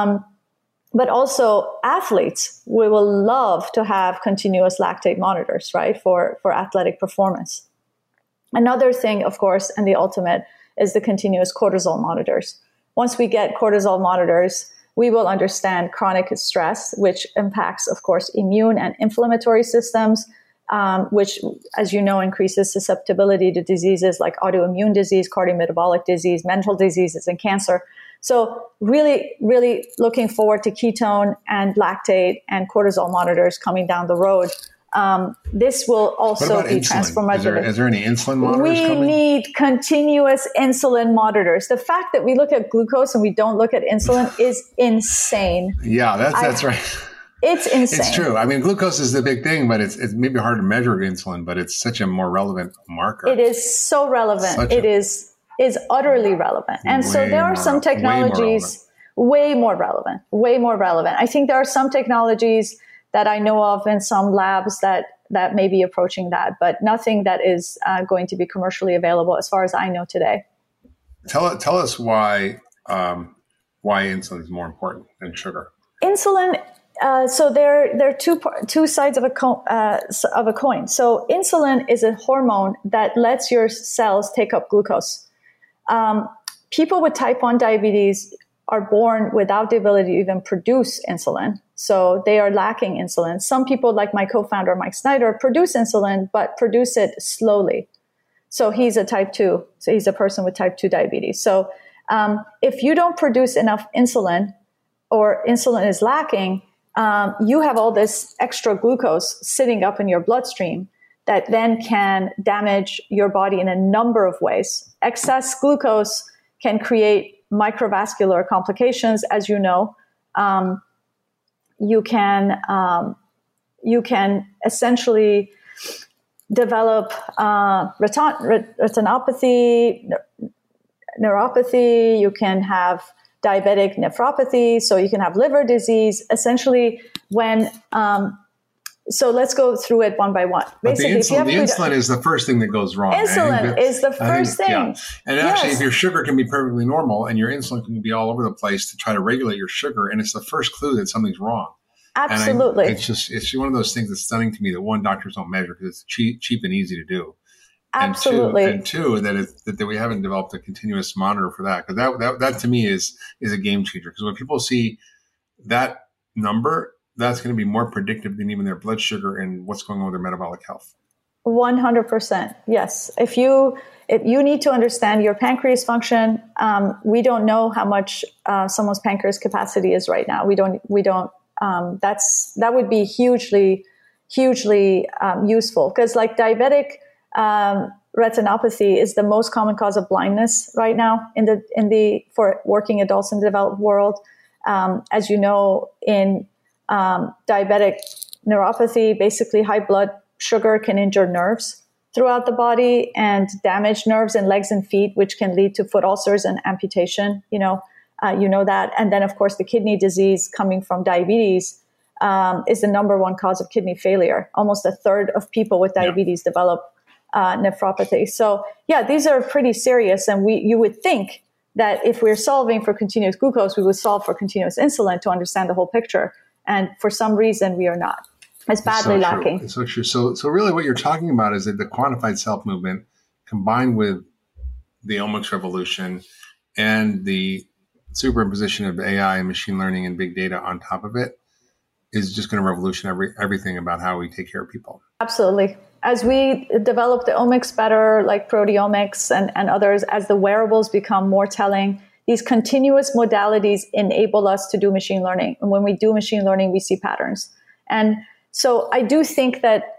Speaker 2: also athletes, we will love to have continuous lactate monitors, right, for athletic performance. Another thing, of course, and the ultimate is the continuous cortisol monitors. Once we get cortisol monitors, we will understand chronic stress, which impacts, of course, immune and inflammatory systems, which, as you know, increases susceptibility to diseases like autoimmune disease, cardiometabolic disease, mental diseases, and cancer. So really, really looking forward to ketone and lactate and cortisol monitors coming down the road. This will also be transformative.
Speaker 4: Is there any insulin monitors coming?
Speaker 2: We need continuous insulin monitors. The fact that we look at glucose and we don't look at insulin is insane.
Speaker 4: Yeah, that's right.
Speaker 2: It's insane.
Speaker 4: It's true. I mean, glucose is the big thing, but it's maybe hard to measure insulin, but it's such a more relevant marker.
Speaker 2: It is so relevant. It is utterly relevant. And so there are some technologies way more relevant. I think there are some technologies that I know of in some labs that may be approaching that, but nothing that is going to be commercially available as far as I know today.
Speaker 4: Tell us why why insulin is more important than sugar.
Speaker 2: Insulin. So there are two sides of a coin. So insulin is a hormone that lets your cells take up glucose. People with type 1 diabetes are born without the ability to even produce insulin. So they are lacking insulin. Some people, like my co-founder, Mike Snyder, produce insulin, but produce it slowly. So he's a type 2. So he's a person with type 2 diabetes. So if you don't produce enough insulin or insulin is lacking, you have all this extra glucose sitting up in your bloodstream that then can damage your body in a number of ways. Excess glucose can create microvascular complications, as you know. You can essentially develop retinopathy, neuropathy. You can have diabetic nephropathy, so you can have liver disease. Essentially, when so let's go through it one by one.
Speaker 4: Basically, the insulin is the first thing that goes wrong.
Speaker 2: Insulin is the first thing.
Speaker 4: Yeah. And actually, if your sugar can be perfectly normal and your insulin can be all over the place to try to regulate your sugar, and it's the first clue that something's wrong.
Speaker 2: Absolutely.
Speaker 4: It's one of those things that's stunning to me that one, doctors don't measure because it's cheap and easy to do.
Speaker 2: Absolutely.
Speaker 4: And two, that we haven't developed a continuous monitor for that. Because that to me is a game changer. Because when people see that number, that's going to be more predictive than even their blood sugar and what's going on with their metabolic health.
Speaker 2: 100%. Yes. If you need to understand your pancreas function, we don't know how much someone's pancreas capacity is right now. We don't. That would be hugely useful, because like diabetic retinopathy is the most common cause of blindness right now for working adults in the developed world. As you know, in diabetic neuropathy, basically high blood sugar can injure nerves throughout the body and damage nerves in legs and feet, which can lead to foot ulcers and amputation. You know that. And then, of course, the kidney disease coming from diabetes is the number one cause of kidney failure. Almost a third of people with diabetes develop nephropathy. So, these are pretty serious. And you would think that if we're solving for continuous glucose, we would solve for continuous insulin to understand the whole picture. And for some reason, we are not. It's badly lacking.
Speaker 4: It's so true. So really what you're talking about is that the quantified self movement combined with the omics revolution and the superimposition of AI and machine learning and big data on top of it is just going to revolutionize everything about how we take care of people.
Speaker 2: Absolutely. As we develop the omics better, like proteomics and others, as the wearables become more telling, these continuous modalities enable us to do machine learning. And when we do machine learning, we see patterns. And so I do think that,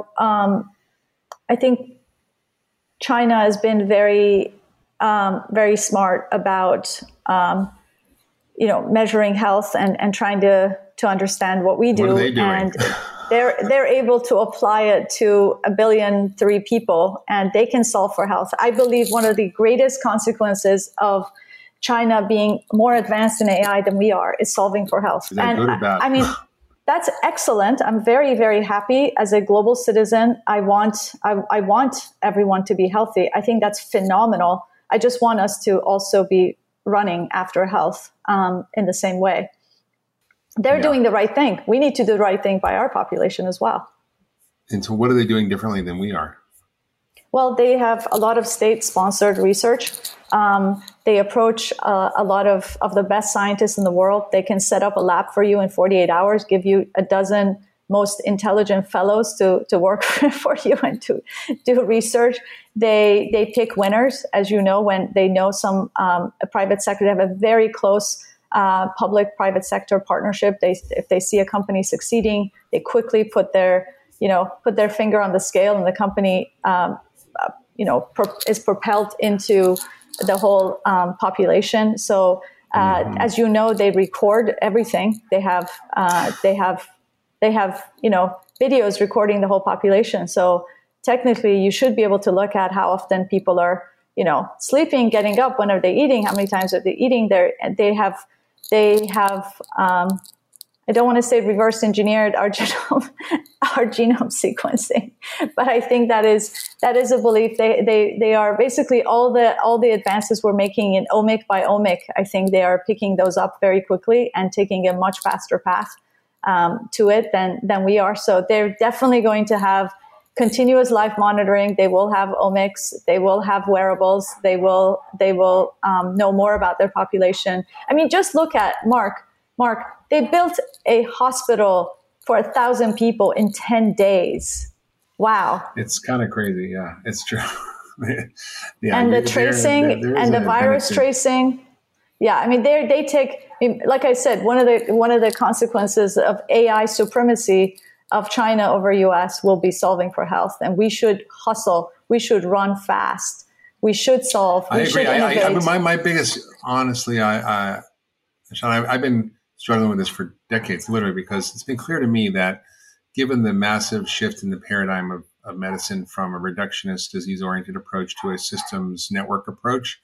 Speaker 2: I think China has been very, very smart about, measuring health and trying to understand what we do.
Speaker 4: What are they doing?
Speaker 2: And they're able to apply it to 1.3 billion people, and they can solve for health. I believe one of the greatest consequences of China being more advanced in AI than we are is solving for health.
Speaker 4: Is that good or bad?
Speaker 2: I mean, that's excellent. I'm very, very happy as a global citizen. I want everyone to be healthy. I think that's phenomenal. I just want us to also be running after health in the same way. They're doing the right thing. We need to do the right thing by our population as well.
Speaker 4: And so what are they doing differently than we are?
Speaker 2: Well, they have a lot of state-sponsored research. They approach a lot of the best scientists in the world. They can set up a lab for you in 48 hours, give you a dozen most intelligent fellows to work for you and to do research. They pick winners, as you know, when they know some a private sector. They have a very close public-private sector partnership. If they see a company succeeding, they quickly put their finger on the scale, and the company is propelled into the whole population. So as you know, they record everything. They have videos recording the whole population. So technically, you should be able to look at how often people are sleeping, getting up, when are they eating, how many times are they eating. They have I don't want to say reverse engineered our genome, our genome sequencing, but I think that is a belief. They are basically all the advances we're making in omic by omic. I think they are picking those up very quickly and taking a much faster path to it than we are. So they're definitely going to have continuous life monitoring. They will have omics. They will have wearables. They will know more about their population. I mean, just look at Mark. They built a hospital for 1,000 people in 10 days. Wow.
Speaker 4: It's kind of crazy. Yeah, it's true.
Speaker 2: Yeah, and the tracing and the virus tracing. Yeah, I mean, they take, like I said, one of the consequences of AI supremacy of China over US will be solving for health. And we should hustle. We should run fast. We should solve. We should innovate.
Speaker 4: I mean, my biggest, honestly, Sean, I've been struggling with this for decades, literally, because it's been clear to me that given the massive shift in the paradigm of medicine from a reductionist, disease-oriented approach to a systems network approach,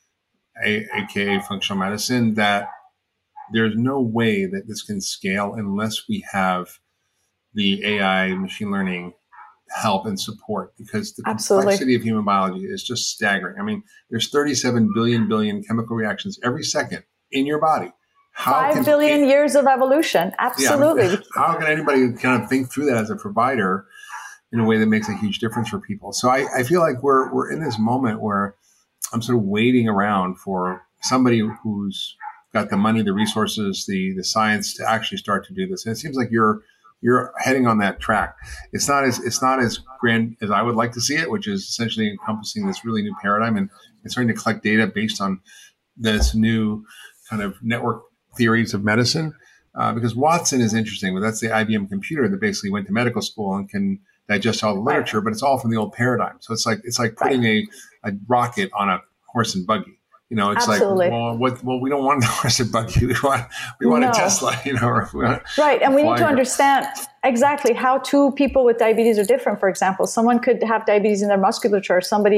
Speaker 4: aka functional medicine, that there's no way that this can scale unless we have the AI machine learning help and support, because the complexity of human biology is just staggering. I mean, there's 37 billion chemical reactions every second in your body.
Speaker 2: 5 billion years of evolution. Absolutely.
Speaker 4: Yeah, how can anybody kind of think through that as a provider in a way that makes a huge difference for people? So I feel like we're in this moment where I'm sort of waiting around for somebody who's got the money, the resources, the science to actually start to do this. And it seems like you're heading on that track. It's not as grand as I would like to see it, which is essentially encompassing this really new paradigm and starting to collect data based on this new kind of network theories of medicine. Because Watson is interesting, but that's the IBM computer that basically went to medical school and can digest all the literature, but it's all from the old paradigm. So it's like putting a rocket on a horse and buggy. You know, it's
Speaker 2: Absolutely.
Speaker 4: like, well, we don't want a horse and buggy. We want a Tesla, you know.
Speaker 2: Right. And we need to understand exactly how two people with diabetes are different. For example, someone could have diabetes in their musculature,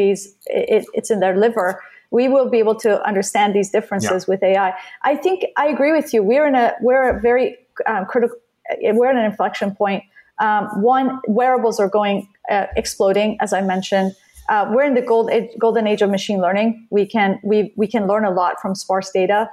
Speaker 2: it's in their liver. We will be able to understand these differences with AI. I think I agree with you. We're a very critical. We're at an inflection point. One, wearables are exploding, as I mentioned. We're in the golden age of machine learning. We can learn a lot from sparse data.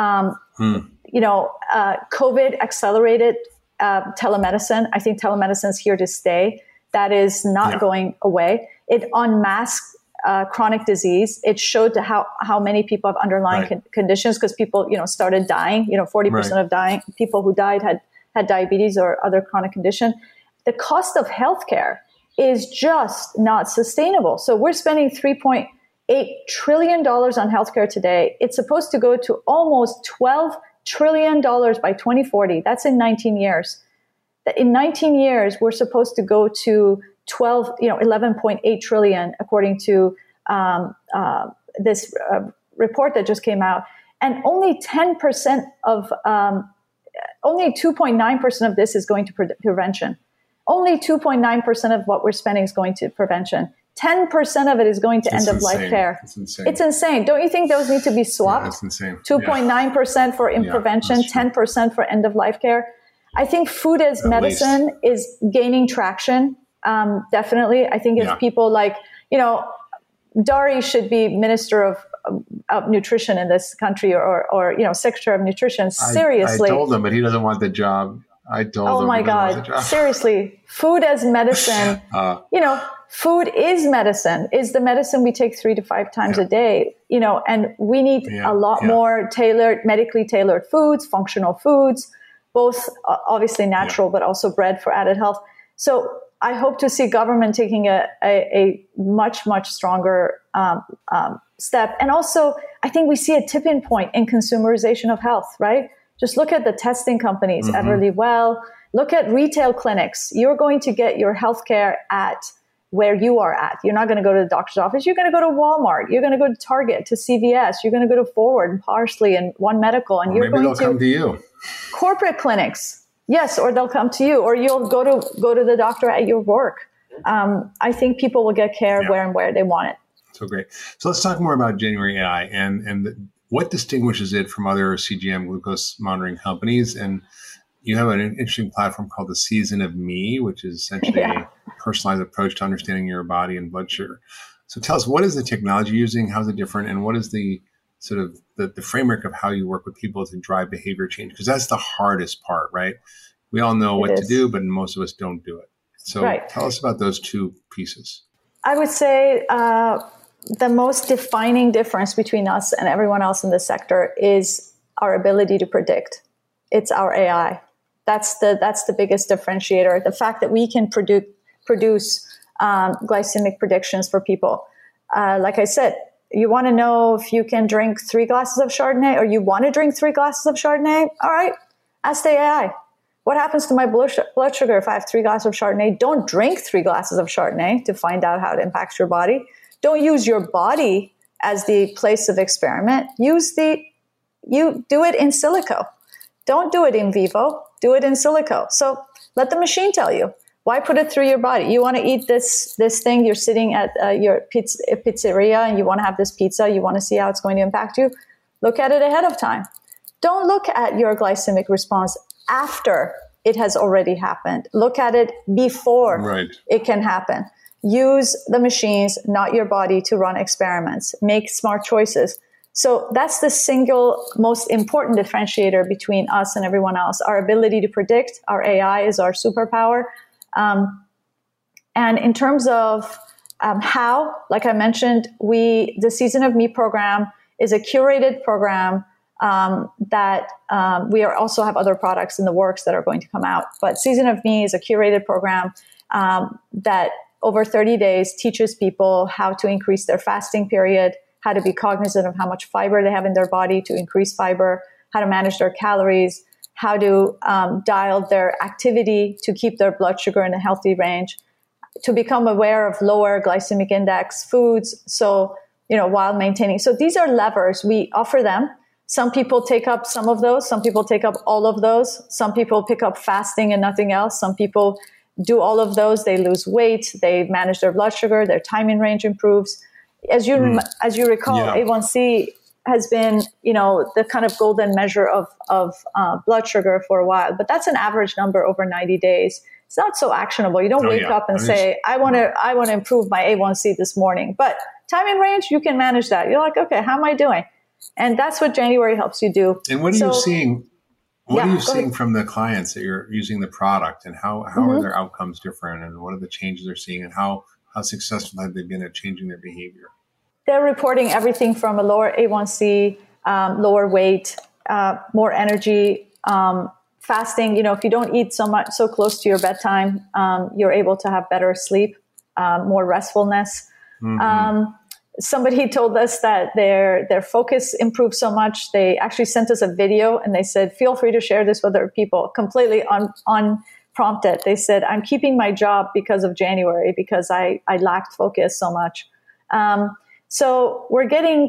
Speaker 2: You know, COVID accelerated telemedicine. I think telemedicine is here to stay. That is not going away. It unmasked chronic disease. It showed how many people have underlying conditions, because people, started dying. 40% of people who died had diabetes or other chronic condition. The cost of healthcare is just not sustainable. So we're spending $3.8 trillion on healthcare today. It's supposed to go to almost $12 trillion by 2040. That's in 19 years. In 19 years, we're supposed to go to 11.8 trillion, according to this report that just came out. And only 10% only 2.9% of this is going to prevention. Only 2.9% of what we're spending is going to prevention. 10% of it is going to end-of-life care. It's insane. Don't you think those need to be swapped?
Speaker 4: Yeah, that's insane.
Speaker 2: 2.9% for prevention, 10% for end-of-life care. I think food as medicine is gaining traction. Definitely. I think it's people like, Dari should be Minister of Nutrition in this country, or Secretary of Nutrition. Seriously.
Speaker 4: I told him, but he doesn't want the job.
Speaker 2: Oh my God. Seriously. Food as medicine. Food is medicine, is the medicine we take 3 to 5 times a day, and we need a lot more medically tailored foods, functional foods, both obviously natural, but also bred for added health. So I hope to see government taking a much, much stronger step. And also, I think we see a tipping point in consumerization of health, right? Just look at the testing companies, Everlywell. Look at retail clinics. You're going to get your healthcare at where you are at. You're not going to go to the doctor's office. You're going to go to Walmart. You're going to go to Target, to CVS. You're going to go to Forward and Parsley and One Medical. And
Speaker 4: you're going to come to you.
Speaker 2: Corporate clinics. Yes, or they'll come to you, or you'll go to the doctor at your work. I think people will get care where they want it.
Speaker 4: So great. So let's talk more about January AI and what distinguishes it from other CGM glucose monitoring companies. And you have an interesting platform called the Season of Me, which is essentially a personalized approach to understanding your body and blood sugar. So tell us, what is the technology you're using? How's it different? And what is the sort of the framework of how you work with people to drive behavior change? Because that's the hardest part, right? We all know what to do, but most of us don't do it. So tell us about those two pieces.
Speaker 2: I would say the most defining difference between us and everyone else in this sector is our ability to predict. It's our AI. That's the biggest differentiator. The fact that we can produce glycemic predictions for people. Like I said, you want to know if you can drink 3 glasses of Chardonnay, or you want to drink 3 glasses of Chardonnay? All right, ask the AI. What happens to my blood sugar if I have 3 glasses of Chardonnay? Don't drink 3 glasses of Chardonnay to find out how it impacts your body. Don't use your body as the place of experiment. You do it in silico. Don't do it in vivo. Do it in silico. So let the machine tell you. Why put it through your body? You want to eat this thing. You're sitting at your pizzeria and you want to have this pizza. You want to see how it's going to impact you. Look at it ahead of time. Don't look at your glycemic response after it has already happened. Look at it before it can happen. Use the machines, not your body, to run experiments. Make smart choices. So that's the single most important differentiator between us and everyone else. Our ability to predict. Our AI is our superpower. And in terms of how, like I mentioned, the Season of Me program is a curated program that we also have other products in the works that are going to come out. But Season of Me is a curated program that over 30 days teaches people how to increase their fasting period, how to be cognizant of how much fiber they have in their body to increase fiber, how to manage their calories, how to dial their activity to keep their blood sugar in a healthy range, to become aware of lower glycemic index foods. So, while maintaining. So these are levers. We offer them. Some people take up some of those. Some people take up all of those. Some people pick up fasting and nothing else. Some people do all of those. They lose weight. They manage their blood sugar. Their time in range improves. As you recall, A1C has been, the kind of golden measure of blood sugar for a while, but that's an average number over 90 days. It's not so actionable. You don't wake up and say, I want to improve my A1C this morning, but time in range, you can manage that. You're like, okay, how am I doing? And that's what January helps you do.
Speaker 4: And what are you seeing? What are you seeing from the clients that you're using the product, and how are their outcomes different, and what are the changes they're seeing, and how successful have they been at changing their behavior?
Speaker 2: They're reporting everything from a lower A1C, lower weight, more energy, fasting. If you don't eat so close to your bedtime, you're able to have better sleep, more restfulness. Somebody told us that their focus improved so much. They actually sent us a video and they said, feel free to share this with other people, completely unprompted. They said, I'm keeping my job because of January, because I lacked focus so much. So we're getting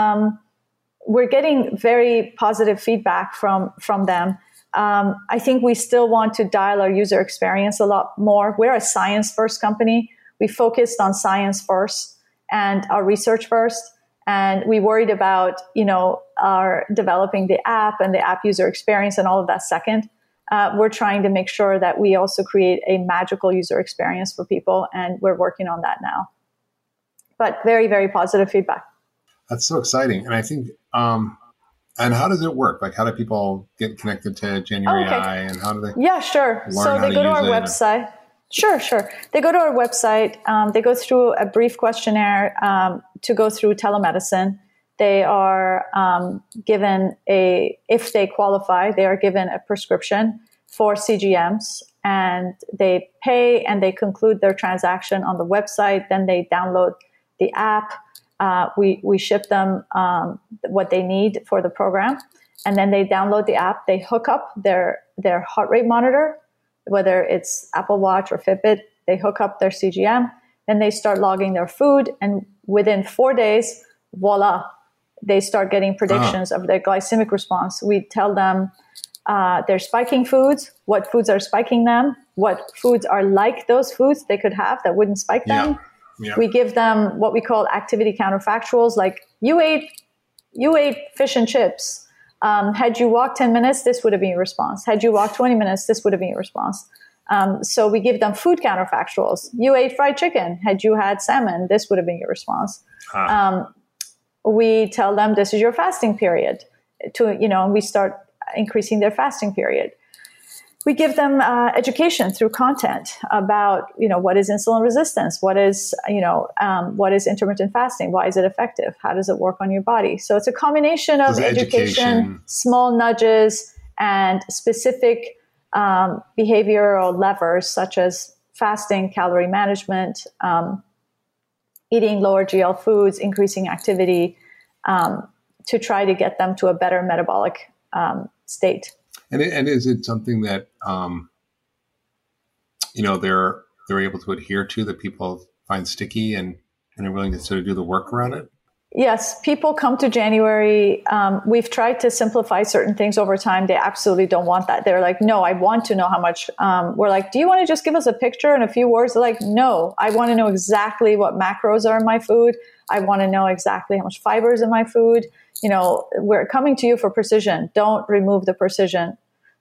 Speaker 2: very positive feedback from them. I think we still want to dial our user experience a lot more. We're a science-first company. We focused on science first and our research first, and we worried about our developing the app and the app user experience and all of that second. We're trying to make sure that we also create a magical user experience for people, and we're working on that now. But very, very positive feedback.
Speaker 4: That's so exciting. And I think, and how does it work? Like, how do people get connected to January AI, and how do they?
Speaker 2: Yeah, sure. So they go to our website. Sure. They go to our website. They go through a brief questionnaire to go through telemedicine. They are given if they qualify, they are given a prescription for CGMs, and they pay and they conclude their transaction on the website. Then they download the app. We ship them what they need for the program, and then they download the app. They hook up their heart rate monitor, whether it's Apple Watch or Fitbit. They hook up their CGM, then they start logging their food, and within 4 days, voila, they start getting predictions of their glycemic response. We tell them they're spiking foods, what foods are spiking them, what foods are like those foods they could have that wouldn't spike them. Yeah. We give them what we call activity counterfactuals, like you ate fish and chips, Had you walked 10 minutes, this would have been your response. Had you walked 20 minutes, this would have been your response. So we give them food counterfactuals. You ate fried chicken. Had you had salmon, this would have been your response. We tell them this is your fasting period. And we start increasing their fasting period. We give them education through content about, what is insulin resistance? What is intermittent fasting? Why is it effective? How does it work on your body? So it's a combination of education, small nudges, and specific behavioral levers such as fasting, calorie management, eating lower GL foods, increasing activity, to try to get them to a better metabolic state.
Speaker 4: And is it something that they're able to adhere to, that people find sticky and are willing to sort of do the work around it?
Speaker 2: Yes, people come to January. We've tried to simplify certain things over time. They absolutely don't want that. They're like, no, I want to know how much. We're like, do you want to just give us a picture and a few words? They're like, no, I want to know exactly what macros are in my food. I want to know exactly how much fiber is in my food. We're coming to you for precision. Don't remove the precision.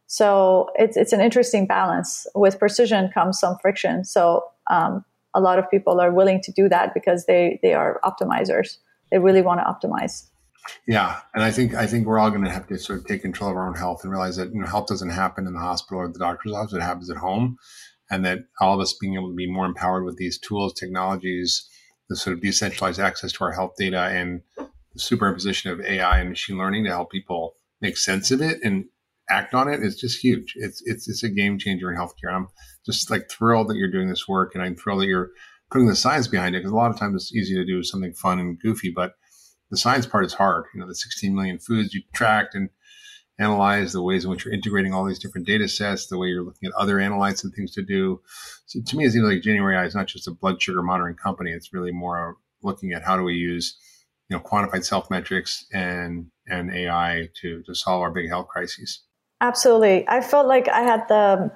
Speaker 2: So it's an interesting balance. With precision comes some friction. So a lot of people are willing to do that because they are optimizers. They really want to optimize.
Speaker 4: Yeah. And I think we're all going to have to sort of take control of our own health and realize that, health doesn't happen in the hospital or the doctor's office. It happens at home. And that all of us being able to be more empowered with these tools, technologies, the sort of decentralized access to our health data, and the superimposition of AI and machine learning to help people make sense of it and act on it is just huge. It's a game changer in healthcare. And I'm just like thrilled that you're doing this work, and I'm thrilled that you're putting the science behind it, because a lot of times it's easy to do something fun and goofy, but the science part is hard. The 16 million foods you tracked and analyze, the ways in which you're integrating all these different data sets, the way you're looking at other analytes and things to do. So to me, it seems like January AI is not just a blood sugar monitoring company. It's really more looking at how do we use, quantified self metrics and AI to solve our big health crises.
Speaker 2: Absolutely. I felt like I had the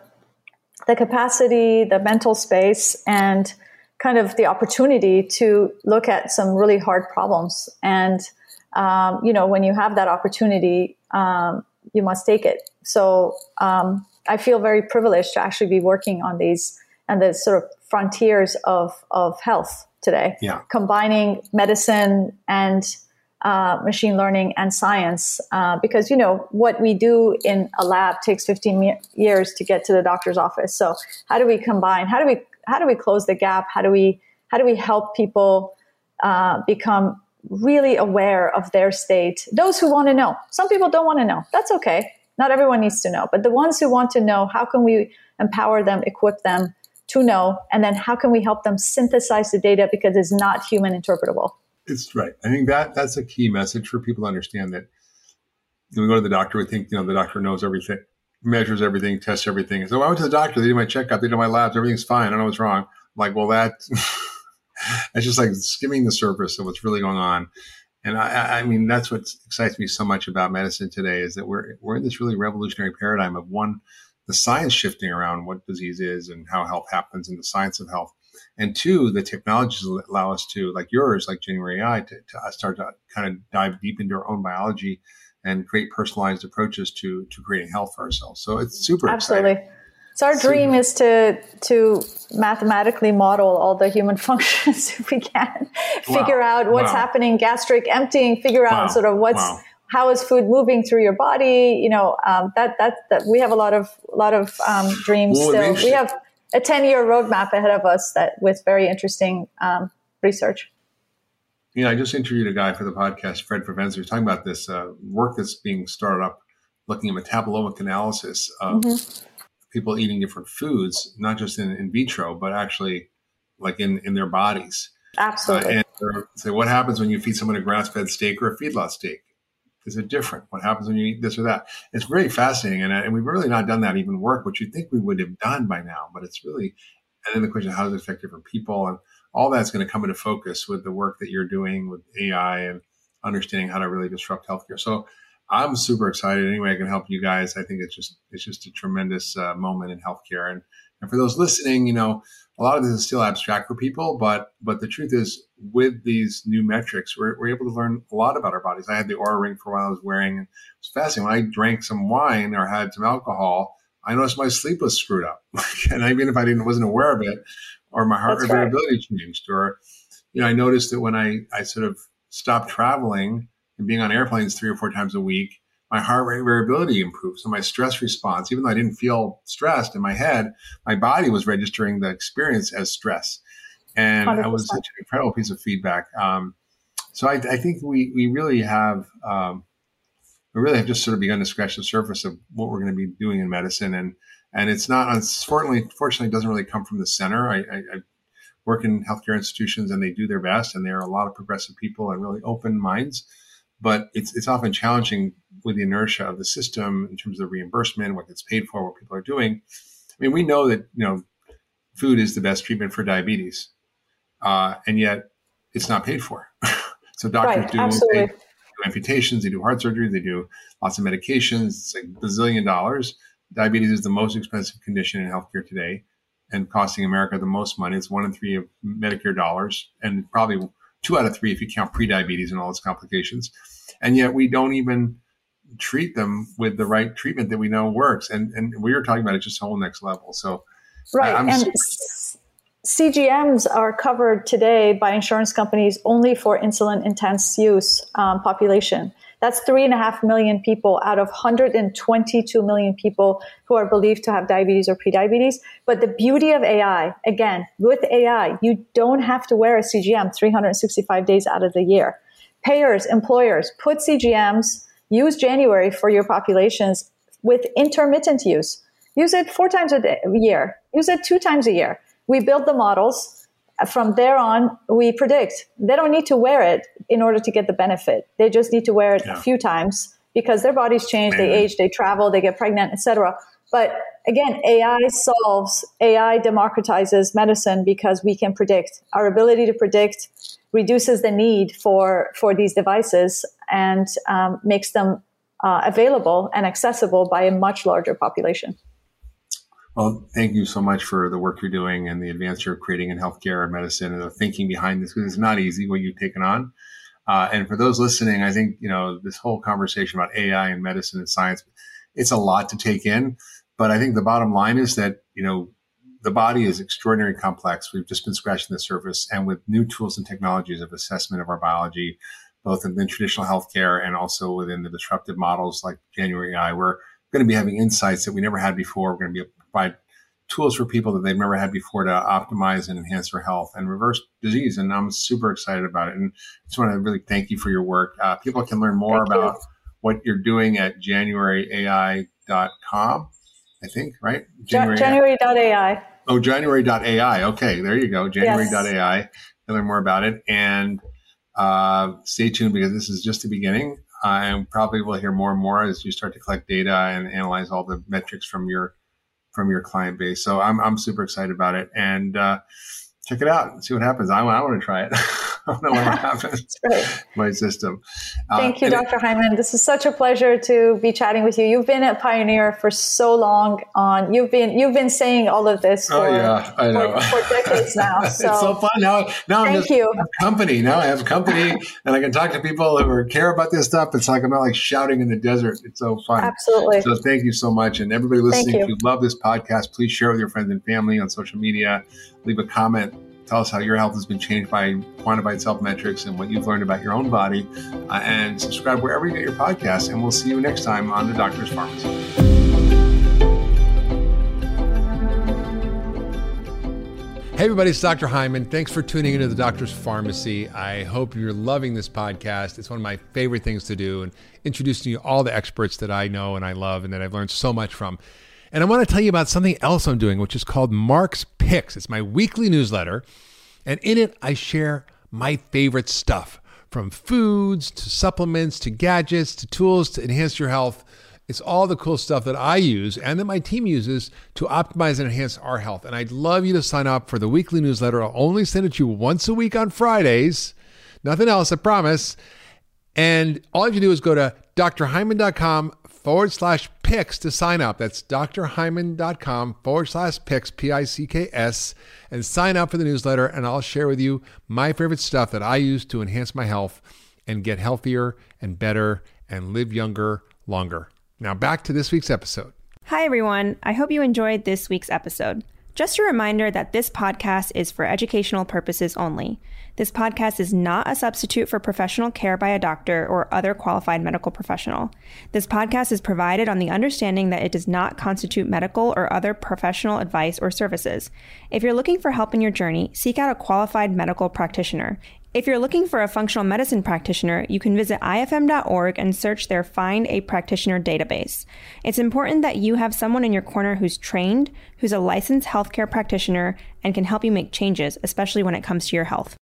Speaker 2: capacity, the mental space, and kind of the opportunity to look at some really hard problems. And, when you have that opportunity, you must take it. So I feel very privileged to actually be working on these and the sort of frontiers of health today, combining medicine and machine learning and science, because, what we do in a lab takes 15 years to get to the doctor's office. So how do we combine? How do we close the gap? How do we help people become really aware of their state? Those who want to know. Some people don't want to know. That's okay. Not everyone needs to know. But the ones who want to know, how can we empower them, equip them to know? And then how can we help them synthesize the data, because it's not human interpretable?
Speaker 4: It's right. I think that's a key message for people to understand, that when we go to the doctor, we think, the doctor knows everything, measures everything, tests everything. And so I went to the doctor, they did my checkup, they did my labs, everything's fine. I don't know what's wrong. I'm like, well, that's just like skimming the surface of what's really going on. And I mean, that's what excites me so much about medicine today, is that we're in this really revolutionary paradigm of, one, the science shifting around what disease is and how health happens, and the science of health. And two, the technologies allow us to, like yours, like January AI, to start to kind of dive deep into our own biology and create personalized approaches to creating health for ourselves. So it's super
Speaker 2: Absolutely.
Speaker 4: exciting.
Speaker 2: So our dream is to mathematically model all the human functions, if we can, figure out what's happening, gastric emptying, figure out sort of how is food moving through your body. That we have a lot of dreams still. We have a 10-year roadmap ahead of us that with very interesting research.
Speaker 4: I just interviewed a guy for the podcast, Fred Provenza, who's talking about this work that's being started up, looking at metabolomic analysis of people eating different foods, not just in vitro, but actually like in their bodies.
Speaker 2: Absolutely.
Speaker 4: And say, what happens when you feed someone a grass-fed steak or a feedlot steak? Is it different? What happens when you eat this or that? It's very fascinating. And we've really not done that even work, which you'd think we would have done by now. But it's really, and then the question, how does it affect different people? And all that's going to come into focus with the work that you're doing with AI and understanding how to really disrupt healthcare. So I'm super excited. Any way I can help you guys, I think it's just a tremendous moment in healthcare. And for those listening, a lot of this is still abstract for people, but the truth is, with these new metrics, we're able to learn a lot about our bodies. I had the Oura Ring for a while I was wearing, and it was fascinating. When I drank some wine or had some alcohol, I noticed my sleep was screwed up. And even if I wasn't aware of it, or my heart rate variability changed, or, I noticed that when I sort of stopped traveling and being on airplanes 3 or 4 times a week, my heart rate variability improved. So my stress response, even though I didn't feel stressed in my head, my body was registering the experience as stress. And 100%. It was such an incredible piece of feedback. So I think we really have just sort of begun to scratch the surface of what we're going to be doing in medicine. And it's not, fortunately, it doesn't really come from the center. I work in healthcare institutions, and they do their best, and there are a lot of progressive people and really open minds. But it's often challenging with the inertia of the system in terms of reimbursement, what gets paid for, what people are doing. I mean, we know that, food is the best treatment for diabetes, and yet it's not paid for. So doctors do amputations, they do heart surgery, they do lots of medications. It's like $1 bazillion. Diabetes is the most expensive condition in healthcare today, and costing America the most money. It's 1 in 3 of Medicare dollars, and probably 2 out of 3 if you count prediabetes and all its complications. And yet we don't even treat them with the right treatment that we know works. And we were talking about it just a whole next level. So
Speaker 2: CGMs are covered today by insurance companies only for insulin intense use population. That's 3.5 million people out of 122 million people who are believed to have diabetes or prediabetes. But the beauty of AI, again, with AI, you don't have to wear a CGM 365 days out of the year. Payers, employers, put CGMs, use January for your populations with intermittent use. Use it 4 times a year. Use it 2 times a year. We build the models. From there on, we predict. They don't need to wear it in order to get the benefit. They just need to wear it a few times because their bodies change, they age, they travel, they get pregnant, etc. But again, AI democratizes medicine because we can predict. Our ability to predict reduces the need for these devices and makes them available and accessible by a much larger population.
Speaker 4: Well, thank you so much for the work you're doing and the advance you're creating in healthcare and medicine and the thinking behind this, because it's not easy what you've taken on. And for those listening, I think, this whole conversation about AI and medicine and science, it's a lot to take in. But I think the bottom line is that, the body is extraordinarily complex. We've just been scratching the surface, and with new tools and technologies of assessment of our biology, both in traditional healthcare and also within the disruptive models like January AI, we're going to be having insights that we never had before. We're going to provide tools for people that they've never had before to optimize and enhance their health and reverse disease. And I'm super excited about it. And I just want to really thank you for your work. People can learn more about what you're doing at januaryai.com, I think, right?
Speaker 2: January.ai.
Speaker 4: Oh, January.ai. Okay, there you go. January.ai. Yes. Learn more about it. And stay tuned, because this is just the beginning. And probably we'll hear more and more as you start to collect data and analyze all the metrics from your client base. So I'm super excited about it, and check it out and see what happens. I want to try it. I don't know what happens. My system.
Speaker 2: Thank you, Dr. Hyman. This is such a pleasure to be chatting with you. You've been a pioneer for so long. You've been saying all of this for decades now. So.
Speaker 4: It's so fun. Now I have company. Now I have company, and I can talk to people who care about this stuff. It's like I'm not like shouting in the desert. It's so fun.
Speaker 2: Absolutely.
Speaker 4: So thank you so much. And everybody listening, if you love this podcast, please share with your friends and family on social media. Leave a comment. Tell us how your health has been changed by quantified self metrics and what you've learned about your own body. And subscribe wherever you get your podcasts. And we'll see you next time on The Doctor's Pharmacy.
Speaker 3: Hey, everybody, it's Dr. Hyman. Thanks for tuning into The Doctor's Pharmacy. I hope you're loving this podcast. It's one of my favorite things to do, and introducing you all the experts that I know and I love and that I've learned so much from. And I want to tell you about something else I'm doing, which is called Mark's Picks. It's my weekly newsletter. And in it, I share my favorite stuff, from foods to supplements to gadgets to tools to enhance your health. It's all the cool stuff that I use and that my team uses to optimize and enhance our health. And I'd love you to sign up for the weekly newsletter. I'll only send it to you once a week on Fridays. Nothing else, I promise. And all you have to do is go to drhyman.com/picks to sign up. That's drhyman.com/picks, P-I-C-K-S, and sign up for the newsletter, and I'll share with you my favorite stuff that I use to enhance my health and get healthier and better and live younger, longer. Now back to this week's episode.
Speaker 1: Hi, everyone. I hope you enjoyed this week's episode. Just a reminder that this podcast is for educational purposes only. This podcast is not a substitute for professional care by a doctor or other qualified medical professional. This podcast is provided on the understanding that it does not constitute medical or other professional advice or services. If you're looking for help in your journey, seek out a qualified medical practitioner. If you're looking for a functional medicine practitioner, you can visit ifm.org and search their Find a Practitioner database. It's important that you have someone in your corner who's trained, who's a licensed healthcare practitioner, and can help you make changes, especially when it comes to your health.